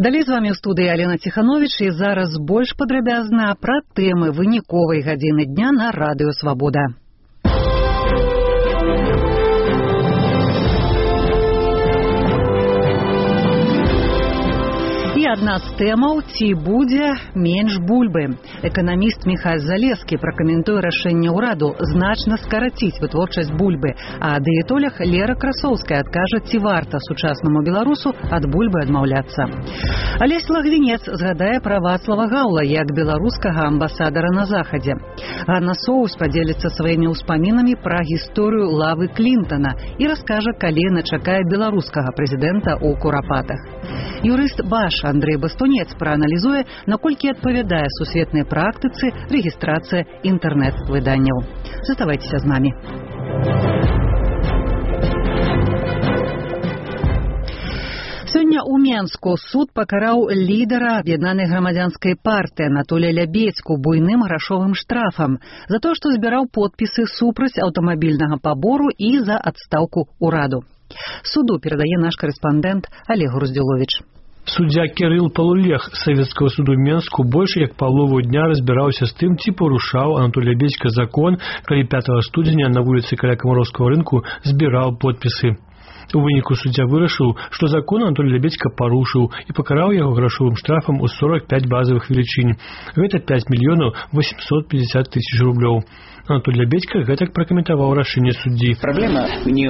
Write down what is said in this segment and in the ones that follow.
Далей з вами ў студыі Алена Ціхановіч і зараз больш падрабязна пра тэмы выніковай гадзіны дня на Радыё Свабода. І адна з тэмаў, ці будзе менш бульбы. Эканаміст Міхась Залескі пракаментуе рашэнне ўраду значна скараціць вытворчасць бульбы, а дыетолог Лера Красоўская адкажа, ці варта сучаснаму беларусу ад бульбы адмаўляцца. Алесь Лагвінец згадае пра Вацлава Гаўла як беларускага амбасадара на Захадзе. Ганна Соус падзеліцца сваімі ўспамінамі пра гісторыю Лавы Клінтана і раскажа, калі яна чакае беларускага прэзідэнта ў Курапатах. Юрыст Баш Андрэй Бастунец прааналізуе, наколькі адпавядае сусветнай практыцы рэгістрацыя інтэрнэт-выданняў. Заставайцеся з намі. Сёння ў Менску суд пакараў лідара аб'яднанай грамадзянскай партыі Анатолія Лябедзьку буйным грашовым штрафам за то, што збіраў подпісы супраць аўтамабільнага пабору і за адстаўку ўраду. Суду перадае наш карэспандэнт Олег Груздзюловіч. Суддзя Кірыл Палулех Савецкага суду Менску больш як палову дня разбіраўся з тым, ці парушаў Анатолий Лябедзька закон, калі 5 студзеня на вуліцы каля Камароўскага рынку збіраў подпісы. У выніку суддзя вырашыў, што закон Анатолий Лябедзька парушыў і пакараў яго грашовым штрафам у 45 базавых велічынь. Гэта 5 мільёнаў 850 тысяч рублёў. Анатолий Лябедзька гэтак пракаментаваў рашэнне суддзі. Праблема не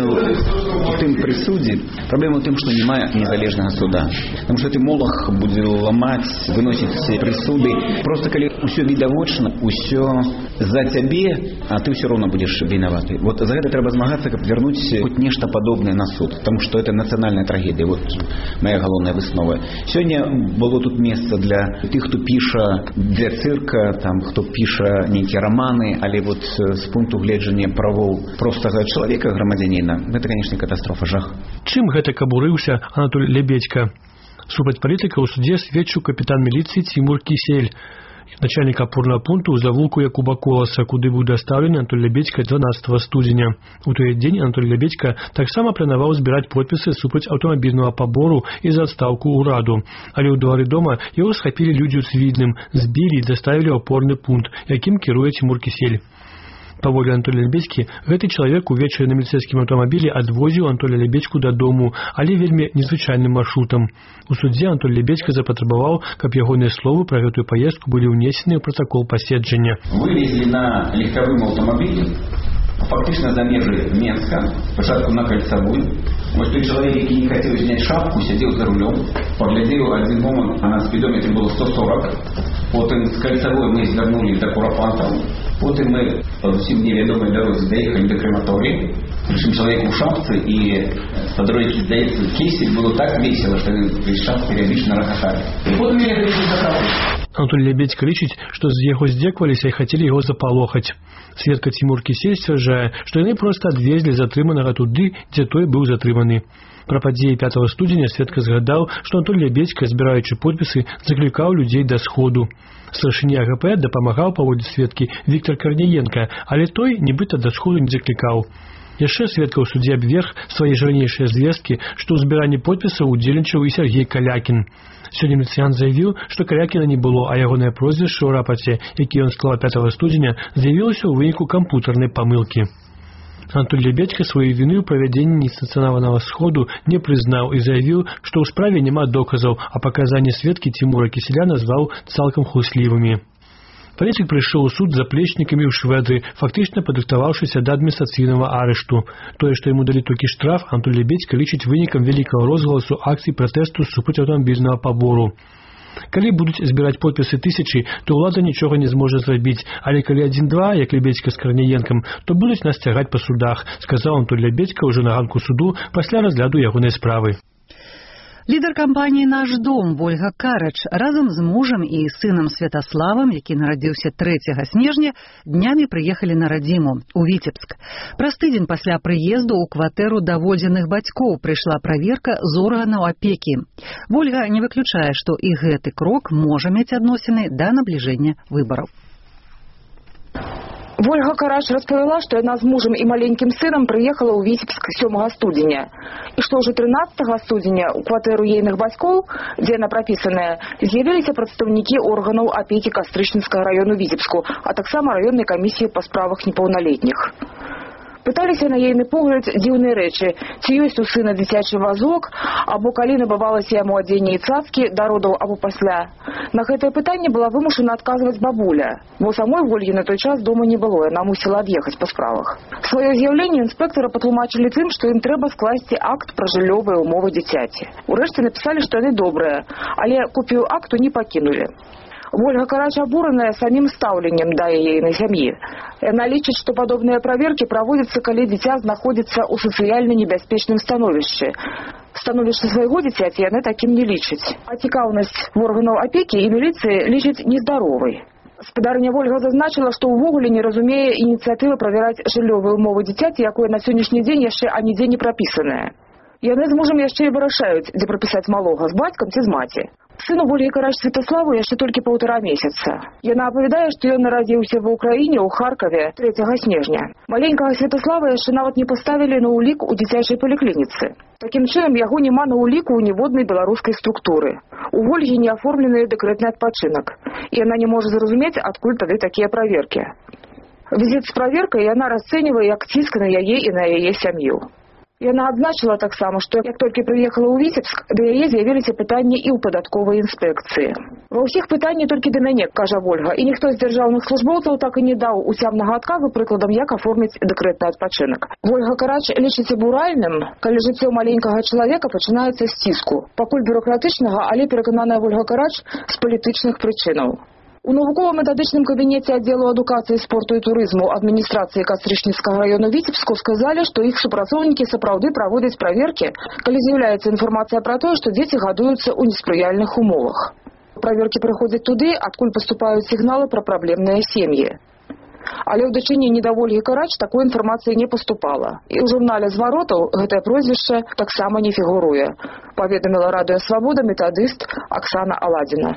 ў тым прысудзе, праблема ў тым, што няма незалежнага суда. Таму што ты молах будзе ламаць, выносіць прысуды. Просто калі ўсё відавочна, ўсё за цябе, а ты ўсё роўна будзеш вінаваты. Вот за гэта трэба змагацца, каб вярнуць хоць нешта падобнае на суд. Таму што это нацыянальная трагедыя. Вот моя галоўная выснова. Сёння было тут месца для тых, хто піша для цырка, там, хто піша нейкія раманы, але вот з пункту гледжання правоў простага чалавека, грамадзяніна, гэта, канешне, катастрофа, жах. Чым гэтак абурыўся Анатолий Лябедзька? Супраць палітыка ў судзе сведчыў капітан міліцыі Цімур Кісель, начальник апорного пункту ў завулку Якуба Коласа, куды быў дастаўлены Анатолий Лябедзька 12 студзеня. У той дзень Анатолий Лябедзька таксама планаваў збіраць подпісы супраць аўтамабільнага пабору і за адстаўку ўраду. Але ў двары дома яго схапілі людзі ў цвідным, збілі і даставілі ў апорны пункт, якім кіруе Цімур Кісель. Паводле Анатолия Лябедзькі, гэты чалавек увечары на міліцэйскім аўтамабілі адвозіў Анатолия Лябедзьку дадому, але вельмі незвычайным маршрутам. У судзе Анатолий Лябедзька запатрабаваў, каб ягоныя словы пра гэтую паездку былі ўнесены ў протакол паседжання. Вывезли на легковым аўтамабілі, фактично за межы Менска, спачатку на Кольцавой. Вот той чалавек, які не хацеў зняць шапку, сядзеў за рулем, паглядзеў адзін момант, а на спідометре было 140. Потым з Кольцавой мы звярнулі да Курапатаў. Потым мы па зусім невядомай дарозе даехалі да Краматорыі. Прычым чалавек у шапцы, і па дарозе, здаецца, Кісель было так весела, што без шапкі перыядычна рагаталі. І потым я гэта затрапіў. Анатолий Лябедзька лічыць, што з яго здзекваліся і хацелі яго запалохаць. Сведка Цімур Кісель сцвярджае, што яны проста адвезлі затрыманага туды, дзе той быў затрыманы. Пра падзеі 5 студзеня сведка згадаў, што Анатолий Лябедзька, збіраючы подпісы, заклікаў людзей да сходу. Старшыня АГП дапамагаў паводле сведкі Віктор Карніенка, але той нібыта да сходу не заклікаў. Яшчэ сведка ў судзе абверг свае ж ранейшыя звесткі, што ў збіранні подпісаў удзельнічаў і Сергей Калякін. Сёння міліцыянт заявіў, што Калякіна не было, а ягонае прозвішча ў рапарце, які ён склаў 5 студзеня, з'явілася ў выніку кампутарнай памылкі. Анатолий Лябедзька сваю віну ў правядзенні несанкцыянаванага сходу не прызнаў і заявіў, што ў справе няма доказаў, а паказанні сведкі Цімура Кіселя назваў цалкам хлуслівымі. Палітык прыйшоў у суд з заплечнікамі ў швэдры, фактычна падрыхтаваўшыся да адміністрацыйнага арышту. Тое, што яму далі толькі штраф, Анатолий Лябедзька лічыць вынікам вялікага розгаласу акцый пратэсту супраць аўтамабільнага пабору. Калі будуць збіраць подпісы тысячы, то ўлада нічога не зможа зрабіць, але калі 1-2, як Лябедзька з Карніенкам, то будуць нас цягаць па судах, сказаў Анатолий Лябедзька ўжо на ганку суду пасля разгляду ягонай справы. Лідар кампаніі «Наш дом» Вольга Карач разам з мужам і сынам Святаславам, які нарадзіўся 3 снежня, днямі прыехалі на радзіму у Віцебск. Праз тыдзень пасля прыезду ў кватэру даводзеных бацькоў прыйшла праверка з органаў апекі. Вольга не выключае, што і гэты крок можа мець адносіны да набліжэння выбараў. Вольга Карач распавяла, што яна з мужам і маленькім сынам прыехала ў Віцебск 7 студзеня. І што ўжо 13 студзеня ў кватэру ейных бацькоў, дзе яна прапісаная, з'явіліся прадстаўнікі органаў апекі Кастрычніцкага раёну Віцебску, а таксама раённай камісіі па справах непаўналетніх. Пыталіся на ейны погляд дзіўныя рэчы, ці ёсць у сына дзіцячы вазок, або калі набывалася яму адзенне і цацкі да родаў або пасля. На гэтае пытанне была вымушана адказваць бабуля, бо самой Вольгі на той час дома не было, яна мусіла ад'ехаць па справах. Сваё з'яўленне інспектара патлумачылі тым, што ім трэба скласці акт пра жыллёвыя ўмовы дзіцяці. Урэшце напісалі, што яны добрыя, але копію акту не пакінулі. Вольга Карач абураная самім стаўленнем да ейнай сям'і. Яна лічыць, што падобныя праверкі праводзяцца, калі дзіця знаходзіцца ў сацыяльна небяспечным становішчы. Становішча свайго дзіцяці яны такім не лічаць. А цікаўнасць органаў апекі і міліцыі лічаць нездаровай. Спадарыня Вольга зазначыла, што ўвогуле не разумее ініцыятывы правяраць жыллёвыя ўмовы дзіцяці, якое на сённяшні дзень яшчэ анідзе не прапісанае. Яны з мужам яшчэ і вырашаюць, дзе прапісаць малога, з бацькам ці з маці. Сыну Вольгі Карач Святаславу яшчэ толькі 1,5 месяца. Яна апавядае, што ён нарадзіўся ва ўкраіне ў Харкаве 3 снежня. Маленькага Святаслава яшчэ нават не паставілі на ўлік у дзіцячай паліклініцы. Такім чынам, яго няма на ўліку ў ніводнай беларускай структуры. У Вольгі не аформлены дэкрэтны адпачынак. І яна не можа зразумець, адкуль тады такія праверкі. Візіт з праверкай яна расцэньвае як ціск на яе і на яе сям'ю. Яна адзначыла таксама, што як толькі прыехала ў Віцебск, да яе з'явіліся пытанні і ў падатковай інспекцыі. Ва ўсіх пытанні толькі да мяне, кажа Вольга, і ніхто з дзяржаўных службоўцаў так і не даў уцямнага адказу прыкладам, як аформіць дэкрэтны адпачынак. Вольга Карач лічыць абуральным, калі жыццё маленькага чалавека пачынаецца з ціску. Пакуль бюрократычнага, але перакананая Вольга Карач з палітычных прычынаў. У навукова-метадычным кабінеце аддзелу адукацыі, спорту і турызму адміністрацыі Кастрычніцкага раёну Віцебску сказалі, што іх супрацоўнікі сапраўды праводзяць праверкі, калі з'яўляецца інфармацыя пра тое, што дзеці гадуюцца ў неспрыяльных умовах. Праверкі прыходзяць туды, адкуль паступаюць сігналы пра праблемныя сем'і. Але ў дачыненні да Вольгі Карач такой інфармацыі не паступала. І ў журнале «Зваротаў» гэтае прозвішча таксама не фігуруе, паведаміла Радыё Свабода метадыст Аксана Аладзіна.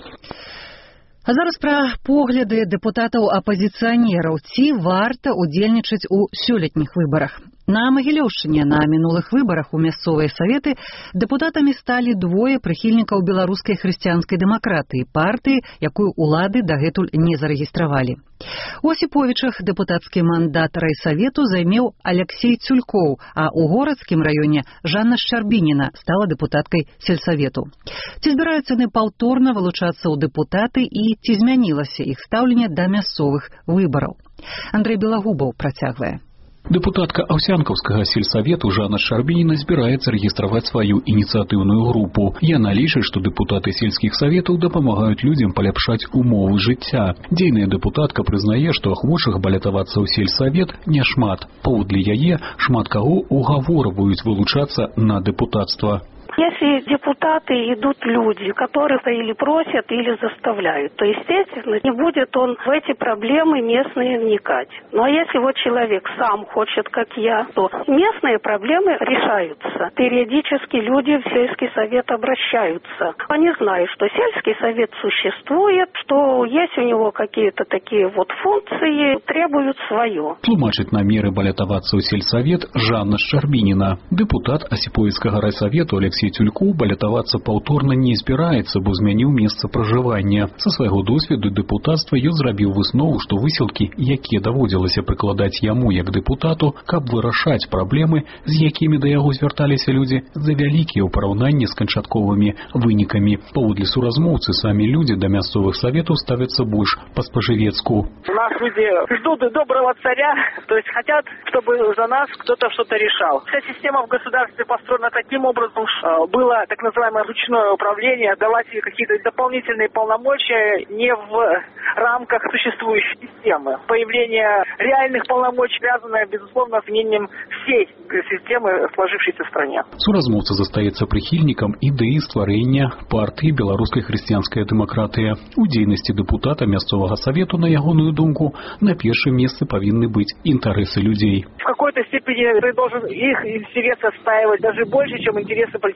А зараз пра погляды дэпутатаў-апазіцыянераў, ці варта удзельнічаць у сёлетніх выбарах. На Магілёўшчыне на мінулых выбарах у мясцовыя саветы дэпутатамі сталі двое прыхільнікаў беларускай хрысціянскай дэмакратыі, партыі, якую ўлады дагэтуль не зарэгістравалі. У Асіповічах дэпутацкі мандат райсавету займеў Аляксей Цюлькоў, а ў горадскім раёне Жанна Шчарбініна стала дэпутаткай сельсавету. Ці збіраюцца яны паўторна вылучацца ў дэпутаты і ці змянілася іх стаўленне да мясцовых выбараў? Андрэй Белагубаў працягвае. Дэпутатка Аўсянкаўскага сельсавету Жанна Шчарбініна збіраецца рэгістраваць сваю ініцыятыўную групу. Яна лічыць, што дэпутаты сельскіх саветаў дапамагаюць людзям паляпшаць умовы жыцця. Дзейная дэпутатка прызнае, што ахвочых балятавацца ў сельсавет няшмат. Паводле яе, шмат каго угаворваюць вылучацца на дэпутацтва. Если депутаты идут люди, которые или просят, или заставляют, то, естественно, не будет он в эти проблемы местные вникать. Ну а если вот человек сам хочет, как я, то местные проблемы решаются. Периодически люди в сельский совет обращаются. Они знают, что сельский совет существует, что есть у него какие-то такие вот функции, требуют свое. Тлумачыць намеры балятавацца ў сельсавет Жанна Шчарбініна. Дэпутат Асіповіцкага райсавету Алексей Цюлькоў балятавацца паўторна не збіраецца, бо змяніў месца пражывання. Са свайго досведу дэпутацтва ён зрабіў выснову, што высілкі, якія даводзілася прыкладаць яму як дэпутату, каб вырашаць праблемы, з якімі да яго звярталіся людзі, завялікія ў параўнанні з канчатковымі вынікамі. Паводле суразмоўцы, самі людзі да мясцовых саветаў ставяцца больш па-спажывецку. У нас люди ждут доброго царя, то есть хотят, чтобы за нас кто-то что-то решал. Вся система в государстве построена таким образом, было так называемое ручное управление, давать какие-то дополнительные полномочия не в рамках существующей системы. Появление реальных полномочий связано, безусловно, с изменением всей системы, сложившейся в стране. Суразмоўца застаецца прыхільнікам ідэі стварэння партыі беларускай хрысціянская дэмакратыя. У дзейнасці дэпутата мясцовага савету, на ягоную думку, на першым месцы павінны быць інтарэсы людзей. В какой-то степени ты должен их интересы отстаивать даже больше, чем интересы политических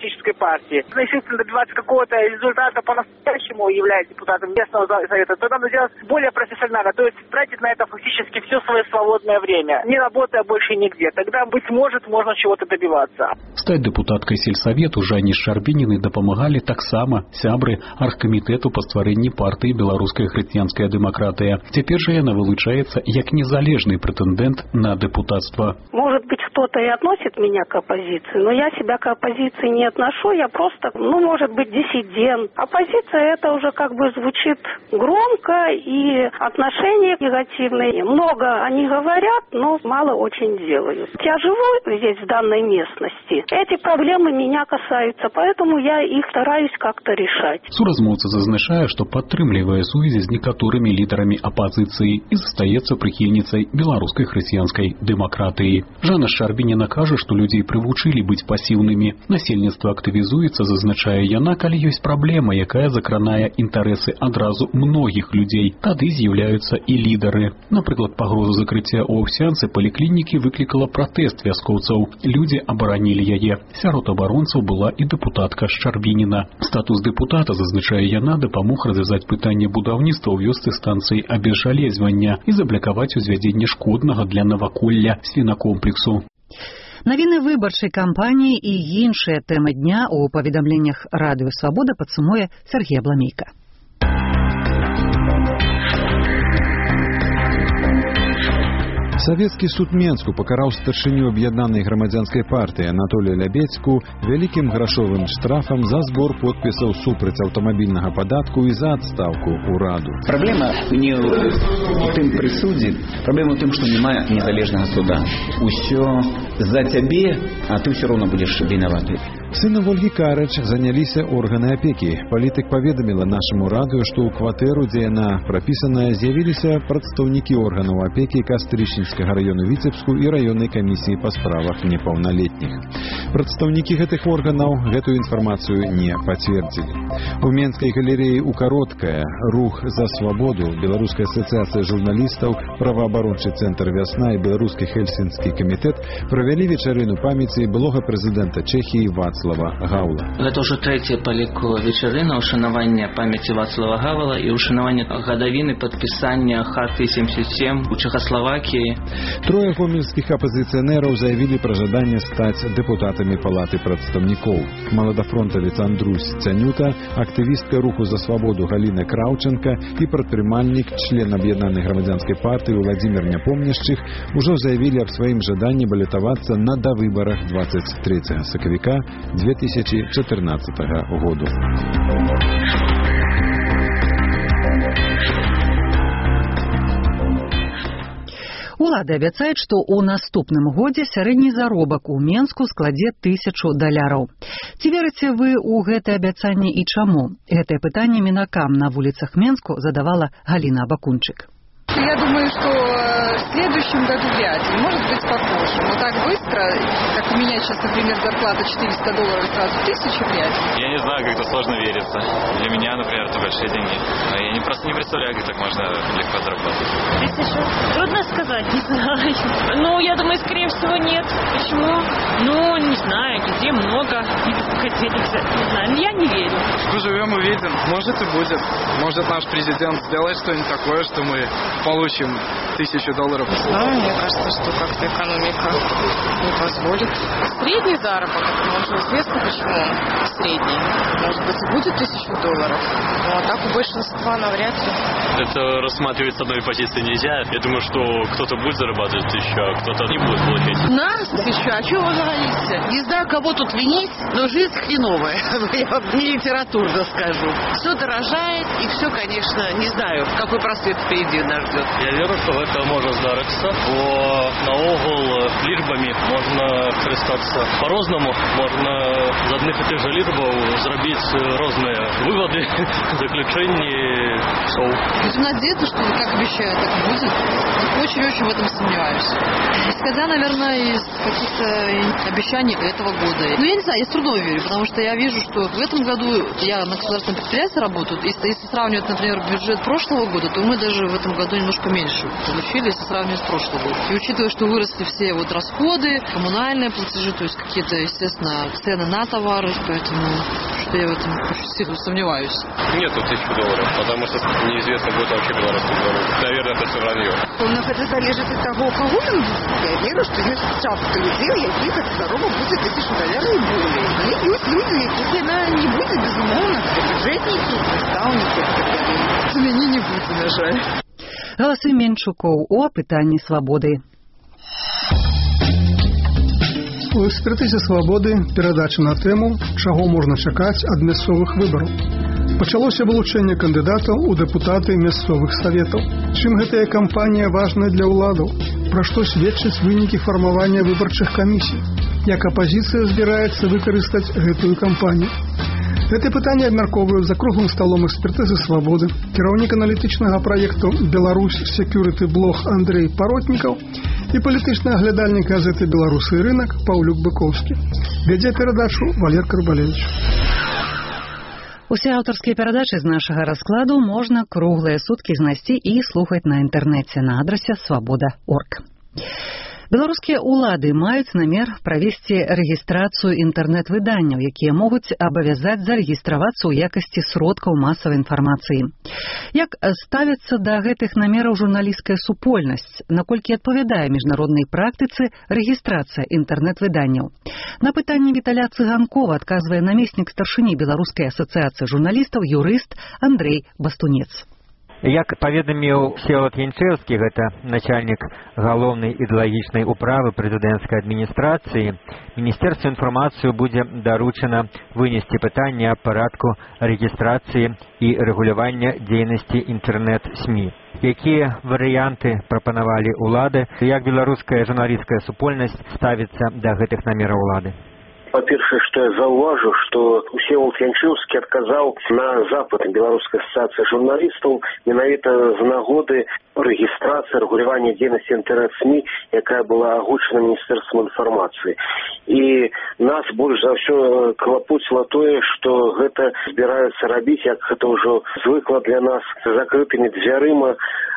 Коммунистической партии, действительно добиваться какого-то результата по-настоящему, являясь депутатом местного совета, то надо делать более профессионально, то есть тратить на это фактически все свое свободное время, не работая больше нигде. Тогда, быть может, можно чего-то добиваться. Стать депутаткой сельсавету Жанне Шчарбінінай дапамагалі таксама сябры аргкамітэту па стварэнні партыі «Беларуская хрысціянская дэмакратыя». Цяпер жа яна вылучаецца як незалежны прэтэндэнт на депутатство. Может быть, кто-то и относит меня к оппозиции, но я себя к оппозиции не отношу, я просто, может быть, диссидент. Оппозиция это уже как бы звучит громко и отношения негативные. Много они говорят, но мало очень делают. Я живу здесь, в данной местности. Эти проблемы меня касаются, поэтому я их стараюсь как-то решать. Суразмоўца зазначае, што падтрымлівае сувязі з некаторымі лідарамі апазіцыі і застаецца прыхільніцай беларускай хрысціянскай дэмакратыі. Жанна Шчарбініна кажа, што людзей прывучылі быць пасіўнымі. Насельніцтва актывізуецца, зазначае яна, калі ёсць праблема, якая закранае інтарэсы адразу многіх людзей. Тады з'яўляюцца і лідары. Напрыклад, пагроза закрыцця ў Аўсянцы паліклінікі выклікала пратэст вяскоўцаў. Людзі абаранілі яе. Сярод абаронцаў была і депутатка Шчарбініна. Статус депутата, зазначае яна, дапамог развязаць пытанне будаўніцтва ў вёсцы станцыі абезжалезвання і заблакаваць узвядзенне шкоднага для наваколля свінакомплексу. Навіны выбарчай кампаніі і іншыя тэмы дня у паведамленнях Радыё Свабода падсумуе Сергей Абламейка. Савецкі суд Менску пакараў старшыню аб'яднанай грамадзянскай партыі Анатолія Лябедзьку вялікім грашовым штрафам за збор подпісаў супраць аўтамабільнага падатку і за адстаўку ўраду. Праблема не ў тым прысудзе, праблема ў тым, што няма незалежнага суда. Усё за цябе, а ты ўсё роўна будзеш вінаваты. Сынам Ольгі Карыч заняліся органы апекі. Палітык паведаміла нашаму радыё, што ў кватэру, дзе яна прапісаная, з'явіліся прадстаўнікі органаў апекі Кастрычніцкага раёну Віцебску і раённай камісіі па справах непаўналетніх. Прадстаўнікі гэтых органаў гэтую інфармацыю не пацвердзілі. У Менскай галерэі ў Кароткая рух за свабоду, Беларуская асацыяцыя журналістаў, праваабарончы цэнтр «Вясна» і беларускі хельсінскі камітэт правялі вечарыну памяці былога прэзідэнта Чэхіі Вацлава Гаўла. Гэта ўжо трэцяя па ліку вечарына ўшанавання памяці Вацлава Гавала і ўшанавання гадавіны падпісання Харты 77 у Чэхаславакіі. Трое гомельскіх апазіцыянераў заявілі пра жаданне стаць дэпутатамі палаты прадстаўнікоў. Маладафронтавец Андрусь Цянюта, актывістка руху за свабоду Галіна Краўченка і прадпрымальнік, член аб'яднанай грамадзянскай партыі Владзімір Няпомняшчых ужо заявілі аб сваім жаданні балятавацца на давыбарах 23 сакавіка 2014 году. Улады абяцаюць, што ў наступным годзе сярэдні заробак у Менску складзе $1000. Ці верыце вы ў гэтае абяцанне і чаму? Гэтае пытанне мінакам на вуліцах Менску задавала Галина Абакунчык. Я думаю, что в следующем году вряд ли. Может быть похоже. Но так быстро, как у меня сейчас, например, зарплата $400, сразу 1000 вряд ли. Я не знаю, как-то сложно верится. Для меня, например, это большие деньги. Я просто не представляю, как так можно легко заработать. 1000? Трудно сказать, не знаю. Ну, я думаю, скорее всего, нет. Почему? Ну, не знаю, где много. Не знаю, я не верю. Поживем, увидим. Может и будет. Может наш президент сделает что-нибудь такое, что мы получим $1000. Мне кажется, что как-то экономика не позволит. Средний заработок, уже известно, почему он средний. Может быть, и будет $1000. Но а так у большинства навряд ли. Это рассматривать с одной позиции нельзя. Я думаю, что кто-то будет зарабатывать 1000, а кто-то не будет получать. Нас 1000, а чего вы говорите? Не знаю, кого тут винить, но жизнь хреновая. Я вам не литературно скажу. Все дорожает, и все, конечно, не знаю, какой просвет впереди нас ждет. Я верю, что это можно здарыцца, бо наогул лічбамі можна карыстацца по-рознаму, можна з адных і тых жа лічбаў зрабіць розныя выводы, заключэнні, шоу. Будем надеяться, что как обещают, так и будет. Очень-очень в этом сомневаюсь. Исходя, наверное, из каких-то обещаний этого года. Ну, я не знаю, я с трудом верю, потому что я вижу, что в этом году я на государственном предприятии работаю, и если сравнивать, например, бюджет прошлого года, то мы даже в этом году немножко меньше получили, если сравнивать с прошлым годом. И учитывая, что выросли все вот расходы, расходы, коммунальные платежи, то есть какие-то, естественно, цены на товары, поэтому что я в этом очень сильно сомневаюсь. Нет, $1000, потому что неизвестно, будет вообще белорусский дорог. Наверное, это все вранье. Но это залежит от того, кого там будет. Я верю, что есть часто людей, яких эта дорога будет $1000, наверное, и более. Але есть люди, яких она не будет, безумовно, бюджетники, наставники и так далее. У меня не будет, на жаль. Галасы Менчукоў у апытанні свабоды. У экспертызе свабоды перадача на тэму, чаго можна чакаць ад мясцовых выбараў. Пачалося вылучэнне кандыдатаў у дэпутаты мясцовых саветаў. Чым гэтая кампанія важная для ўладаў? Пра што сведчаць вынікі фармавання выбарчых камісій? Як апазіцыя збіраецца выкарыстаць гэтую кампанію? Гэта пытанне абмяркоўваюць за круглым сталом экспертызы свабоды кіраўнік аналітычнага праекту «Беларусь Security Блог» Андрей Паротнікаў і палітычны аглядальнік газеты «Беларусы і рынок» Паўлюк Быкоўскі. Вядзе перадачу Валер Карбалевич. Усе аўтарскія перадачы з нашага раскладу можна круглыя суткі знайсці і слухаць на інтэрнэце на адрасе свабода.орг. Беларускія ўлады маюць намер правесці рэгістрацыю інтэрнэт-выданняў, якія могуць абавязаць зарэгістравацца ў якасці сродкаў масавай інфармацыі. Як ставіцца да гэтых намераў журналісцкая супольнасць, наколькі адпавядае міжнароднай практыцы рэгістрацыя інтэрнэт-выданняў? На пытанне Віталя Цыганкова адказвае намеснік старшыні Беларускай асацыяцыі журналістаў юрыст Андрей Бастунец. Як паведаміў Всеволод Янчэўскі, гэта начальнік галоўнай ідэалагічнай управы прэзідэнцкай адміністрацыі, Міністэрству інфармацыю будзе даручана вынесці пытанне аб парадку рэгістрацыі і рэгулявання дзейнасці інтэрнэт-СМІ. Якія варыянты прапанавалі ўлады, як беларуская журналісцкая супольнасць ставіцца да гэтых намераў улады? По-першае, што я заўважу, што Всеволод Янчэўскі адказаў на запыт Беларускай асацыяцыі журналістаў менавіта з нагоды рэгістрацыі, рэгулявання дзейнасці інтэрнэт-СМІ, якая была агучана Міністэрствам інфармацыі. І нас больш за ўсё клапоціла тое, што гэта збіраюцца рабіць, як гэта ўжо звыкла для нас, закрытымі дзвярыма,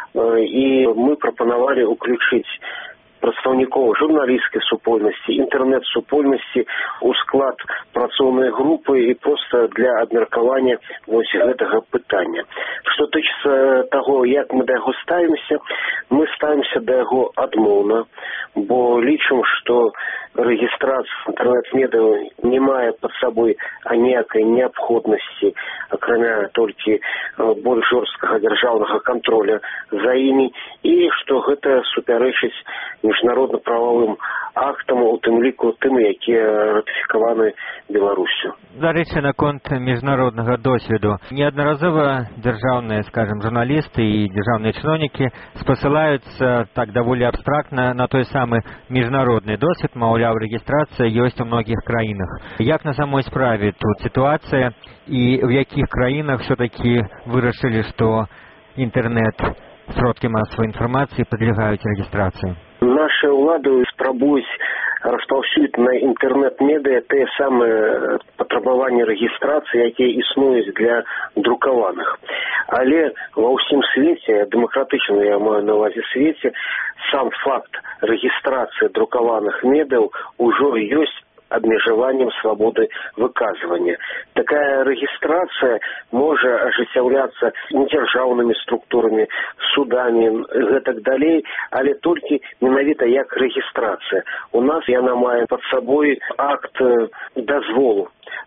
і мы прапанавалі ўключыць прадстаўнікоў журналісцкай супольнасці, інтэрнэт-супольнасці ў склад працоўнай групы і проста для абмеркавання вось гэтага пытання. Што тычыцца таго, як мы да яго ставімся, мы ставімся да яго адмоўна, бо лічым, што рэгістрацыя інтэрнэт-медыяў не мае пад сабой аніякай неабходнасці, акрамя толькі больш жорсткага дзяржаўнага кантроля за імі, і што гэта супярэчыць міжнародна-прававым актам, у тым ліку тым, якія ратыфікаваны Беларусю. Дарэчы, наконт міжнароднага досведу. Неаднаразова дзяржаўныя, скажем, журналісты і дзяржаўныя чыноўнікі спасылаюцца так даволі абстрактна на той самы міжнародны досвед, маўляў, рэгістрацыя ёсць у многіх краінах. Як на самой справе тут сітуацыя і в якіх краінах все-таки вырашылі, што інтэрнэт, сродкі масавай інфармацыі падлягаюць рэгістрацыі? Наши ўлады спрабуюць распаўсюдзіць на інтэрнэт-медыа тыя самыя патрабаванні рэгістрацыі, якія існуюць для друкаваных. Але ва ўсім свеце, дэмакратычна я маю на ўвазе свеце, сам факт рэгістрацыі друкаваных медыяў ужо ёсць абмежаваннем свабоды выказвання. Такая рэгістрацыя можа ажыццяўляцца дзяржаўнымі структурамі, судамі, гэтак далей, але толькі менавіта як рэгістрацыя. У нас яна мае пад сабой акт дазволу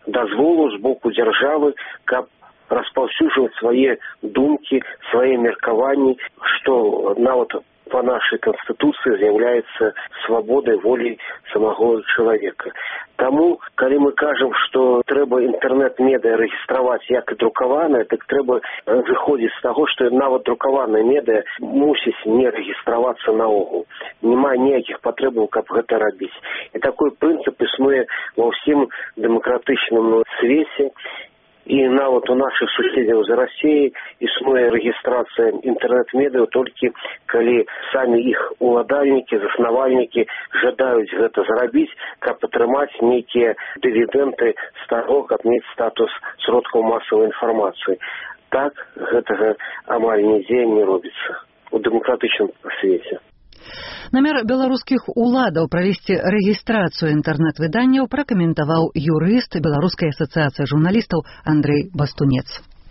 з боку дзяржавы, каб распаўсюджваць свае думкі, свае меркаванні, што нават по нашей Конституции з'являецца свабодай волі самого чалавека. Таму, калі мы кажам, што трэба інтэрнэт-медыа рэгістраваць як і друкаванае, так трэба выходзіць з таго, што нават друкаванае медыа мусіць не рэгістравацца наогул. Няма ніякіх патрэбаў, каб гэта рабіць. І такой прынцып існуе ва ўсім дэмакратычным свеце. І нават у нашых суседзяў за Расіяй існуе рэгістрацыя інтэрнэт-медыяў толькі калі самі іх уладальнікі, заснавальнікі жадаюць гэта зрабіць, каб атрымаць нейкія дывідэнты з таго, каб мець статус сродкаў масавай інфармацыі. Так гэтага амаль нідзе не робіцца у дэмакратычным свеце. Намер беларускіх уладаў правесці рэгістрацыю інтэрнэт-выданняў пракаментаваў юрыст Беларускай асацыяцыі журналістаў Андрэй Бастунец.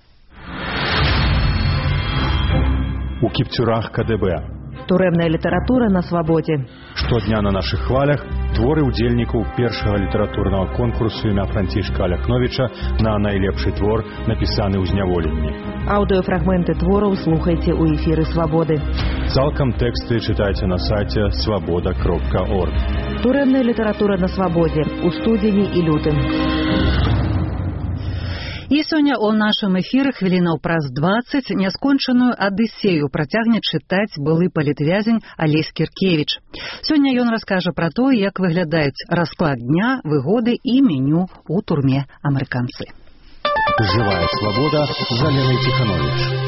У кіпцюрах КДБ. Турэмная літаратура на свабодзе. Штодня на нашых хвалях творы ўдзельнікаў першага літаратурнага конкурсу імя Францішка Аляхновіча на найлепшы твор, напісаны ў зняволенні. Аўдыёфрагменты твораў слухайце ў эфіры Свабоды. Цалкам тэксты чытайце на сайце swaboda.org. Турэмная літаратура на свабодзе у студзені і лютым. І сёння ў нашым эфіры хвілінаў праз 20 няскончаную адысею працягне чытаць былы палітвязень Алесь Кіркевіч. Сёння ён раскажа пра тое, як выглядаюць расклад дня, выгоды і меню ў турме амерыканцы. Жывая свабода з Аленай Ціхановіч.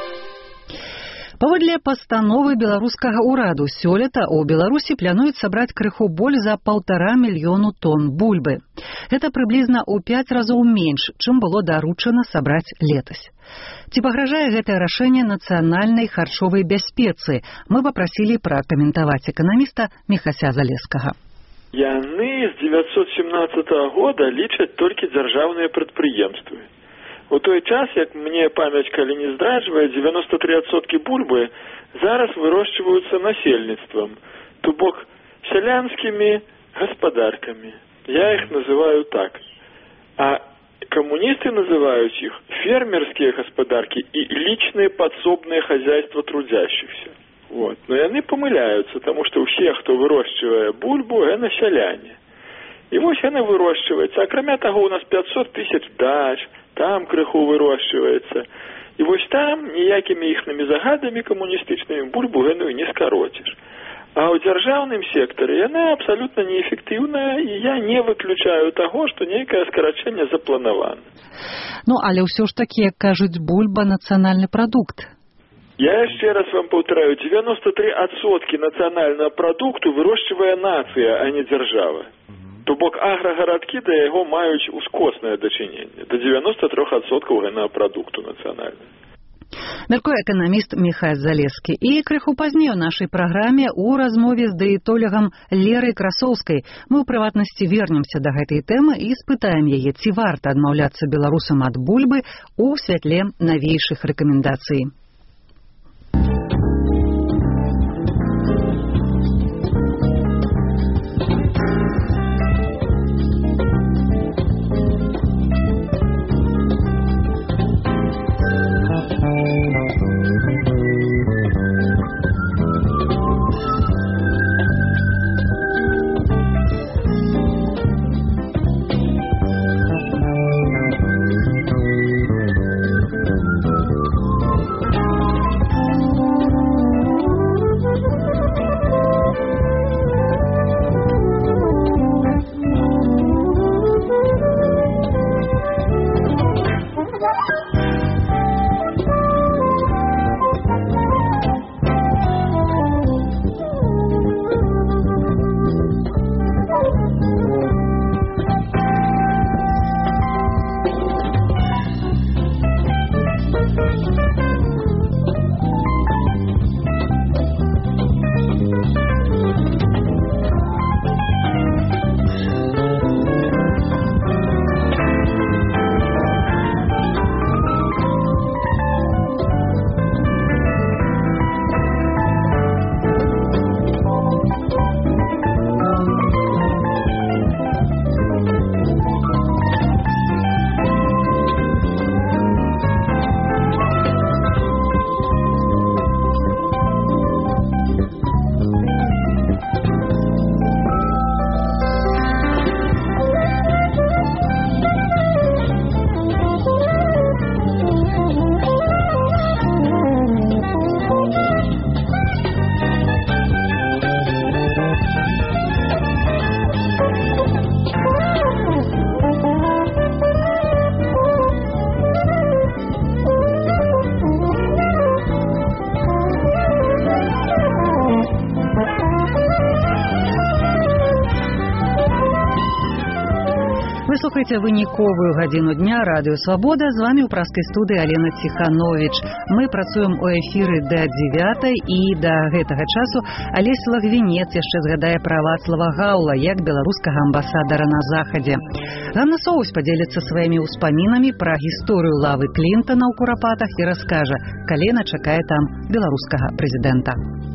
Паводле пастановы беларускага ўраду сёлета ў Беларусі плануюць сабраць крыху боль за 1,5 мільёну тонн бульбы. Гэта прыблізна ў 5 разоў менш, чым было даручана сабраць летась. Ці пагражае гэтае рашэнне нацыянальнай харчовай бяспецы? Мы папрасілі пракаментаваць эканаміста Міхася Залескага. Яны з 917 года лічаць толькі дзяржаўныя прадпрыемствы. У той час, як мне памяць калі не здраджвае, 93% бульбы зараз вырошчваюцца насельніцтвам, то бок сялянскімі гаспадаркамі. Я іх называю так. А камуністы называюць іх фермерскія гаспадаркі і лічныя падсобныя хозяйства трудящихся. Вот. Но яны памыляюцца, таму што ўсе, хто вырошчвае бульбу, яны сяляне. І вось яна вырошчваецца. Акрамя таго, у нас 500 тысяч дач, там крыху вырошчваецца. І вось там ніякімі іхнымі загадамі камуністычнымі бульбу гэную не скароціш. А ў дзяржаўным сектары яна абсалютна неэфектыўная, і я не выключаю таго, што нейкае скарачэнне запланавана. Ну, але ўсё ж такі, як кажуць, бульба нацыянальны прадукт. Я яшчэ раз вам паўтараю, 93% нацыянальнага прадукту вырошчвае нацыя, а не дзяржава. То бок аграгарадкі да яго маюць ускоснае дачыненне. Да 93% гэнага прадукту нацыянальнага. Мяркуе эканаміст Міхась Залескі. І крыху пазней у нашай праграме ў размове з дыетолягам Лерай Красоўскай мы ў прыватнасці вернемся да гэтай тэмы і спытаем яе, ці варта адмаўляцца беларусам ад бульбы ў святле навейшых рэкамендацый. Вы слухаеце выніковую гадзіну дня радыё Свабода. З вами ў праскай студыі Алена Ціхановіч. Мы працуем у эфіры да 9 і да гэтага часу Алесь Лагвінец яшчэ згадае пра Вацлава Гаўла як беларускага амбасадара на Захадзе. Ганна Соўсь падзеліцца сваімі ўспамінамі пра гісторыю Лавы Клінтана ў Курапатах і раскажа, калі яна чакае там беларускага прэзідэнта.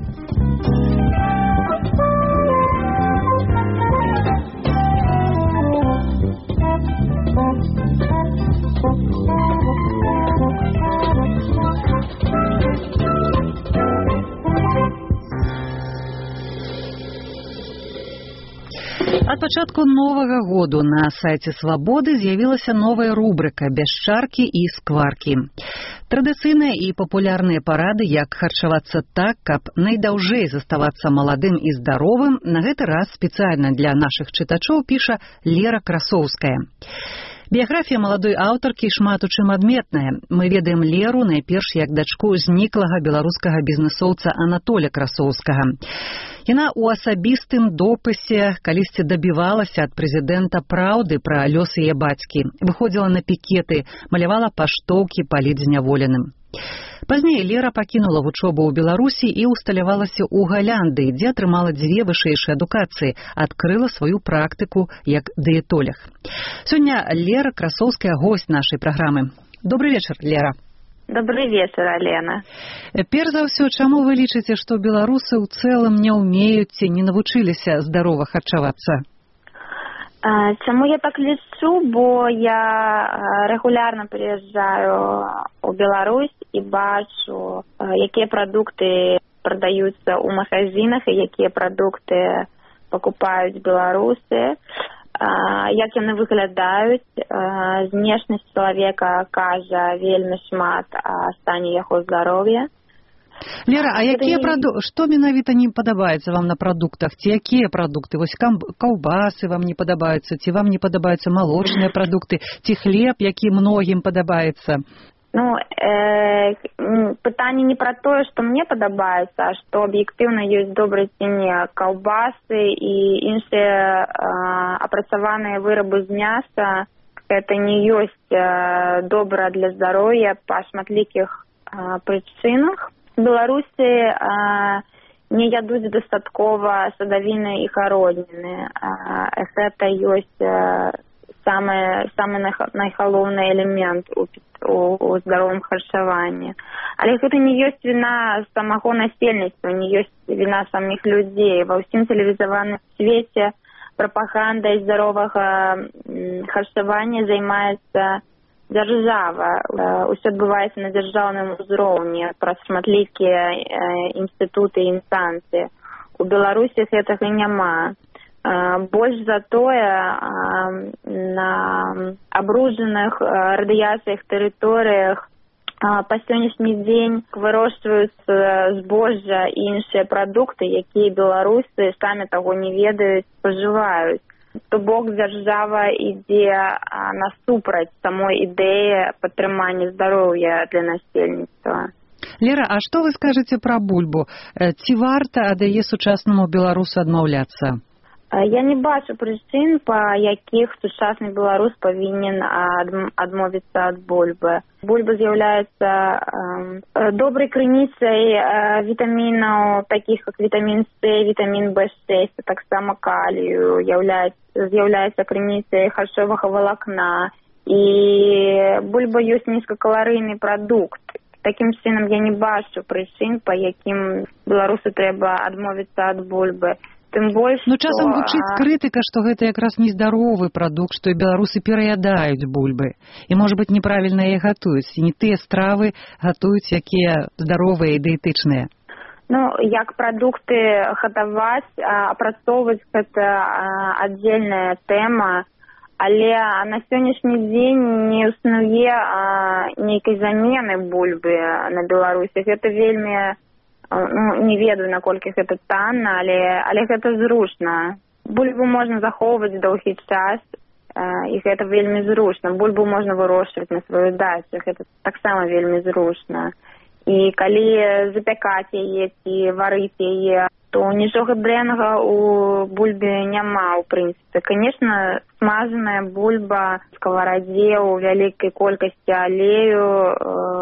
Ад пачатку новага году на сайце Свабоды з'явілася новая рубрыка «Бясчаркі і скваркі». Традыцыйныя і папулярныя парады, як харчавацца так, каб найдаўжэй заставацца маладым і здаровым, на гэты раз спецыяльна для нашых чытачоў піша Лера Красоўская. Біяграфія маладой аўтаркі шмат у чым адметная. Мы ведаем Леру найперш як дачку зніклага беларускага бізнесоўца Анатоля Красоўскага. Яна ў асабістым допісе калісьці дабівалася ад прэзідэнта праўды пра лёс яе бацькі, выходзіла на пікеты, малявала паштоўкі паліць зняволеным. Пазней Лера пакінула вучобу ў Беларусі і усталявалася ў Галляндыі, дзе атрымала 2 вышэйшыя адукацыі, адкрыла сваю практыку як дыетолог. Сёння Лера Красоўская госць нашай праграмы. Добрый вечар, Лера. Добрый вечар, Алена. Перш за ўсё, чаму вы лічыце, што беларусы ў цэлым не ўмеюць ці не навучыліся здарова харчавацца? Чаму я так лічу, бо я регулярна прыязджаю ў Беларусь і бачу, якія прадукты прадаюцца ў магазинах і якія прадукты пакупаюць беларусы, як яны выглядаюць. Знешнасць чалавека кажа вельмі шмат о стане яго здароўя. Лера, а што менавіта не падабаецца вам на прадуктах? Ці якія прадукты? Вось каўбасы вам не падабаюцца, ці вам не падабаюцца малочныя прадукты, ці хлеб, які многім падабаецца? Ну, пытанне не пра тое, што мне падабаецца, а што аб'ектыўна ёсць добрай цене каўбасы і іншыя апрацаваныя вырабы з мяса. Гэта не ёсць добра для здароўя па шматлікіх прычынах. Беларусы не ядуць дастаткова садавіны і гародніны. Гэта ёсць самы найгалоўны элемент у здаровым харчаванні. Але гэта не ёсць віна самого насельніцтва, не ёсць віна самих людзей. Ва ўсім цывілізаваным свеце прапагандай здаровага харчавання займаецца дзяржава. Усё адбываецца на дзяржаўным узроўні праз шматлікія інстытуты і інстанцыі. У Беларусі гэтага няма. Больш за тое, на абруджаных радыяцыях тэрыторыях па сённяшні дзень вырошчваюцца збожжа і іншыя прадукты, якія беларусы самі таго не ведаюць, спажываюць. То бок дзяржава ідзе насупраць самой ідэі падтрымання здароўя для насельніцтва. Лера, а што вы скажаце пра бульбу? Ці варта ад яе сучаснаму беларусу адмаўляцца? Я не бачу прычын, па якіх сучасны беларус павінен адмовіцца ад бульбы. Бульба з'яўляецца добрай крыніцай вітамінаў, такіх як вітамін С, вітамін В6, а таксама калію, з'яўляецца крыніцай харчовага валакна. І бульба ёсць нізкакаларыйны прадукт. Такім чынам я не бачу прычын, па якім беларусу трэба адмовіцца ад бульбы. Часам гучыць крытыка, што гэта якраз нездаровы прадукт, што і беларусы пераядаюць бульбы. І, можа быць, неправільна яе гатуюць. І не тыя стравы гатуюць, якія здаровыя і дыетычныя. Як прадукты гатаваць, апрацоўваць — гэта аддзельная тэма. Але на сённяшні дзень не існуе нейкай замены бульбы на Беларусі. Гэта вельмі... не ведаю, наколькі гэта танна, але гэта зручна. Бульбу можна захоўваць доўгі час, і гэта вельмі зручна. Бульбу можна вырошчваць на сваю дачу, гэта таксама вельмі зручна. І калі запякаць яе ці варыць яе што нічога дрэннага ў бульбе няма, у прынцыпе. Канешне, смажаная бульба, сковорадзе ў вялікай колькасці алею,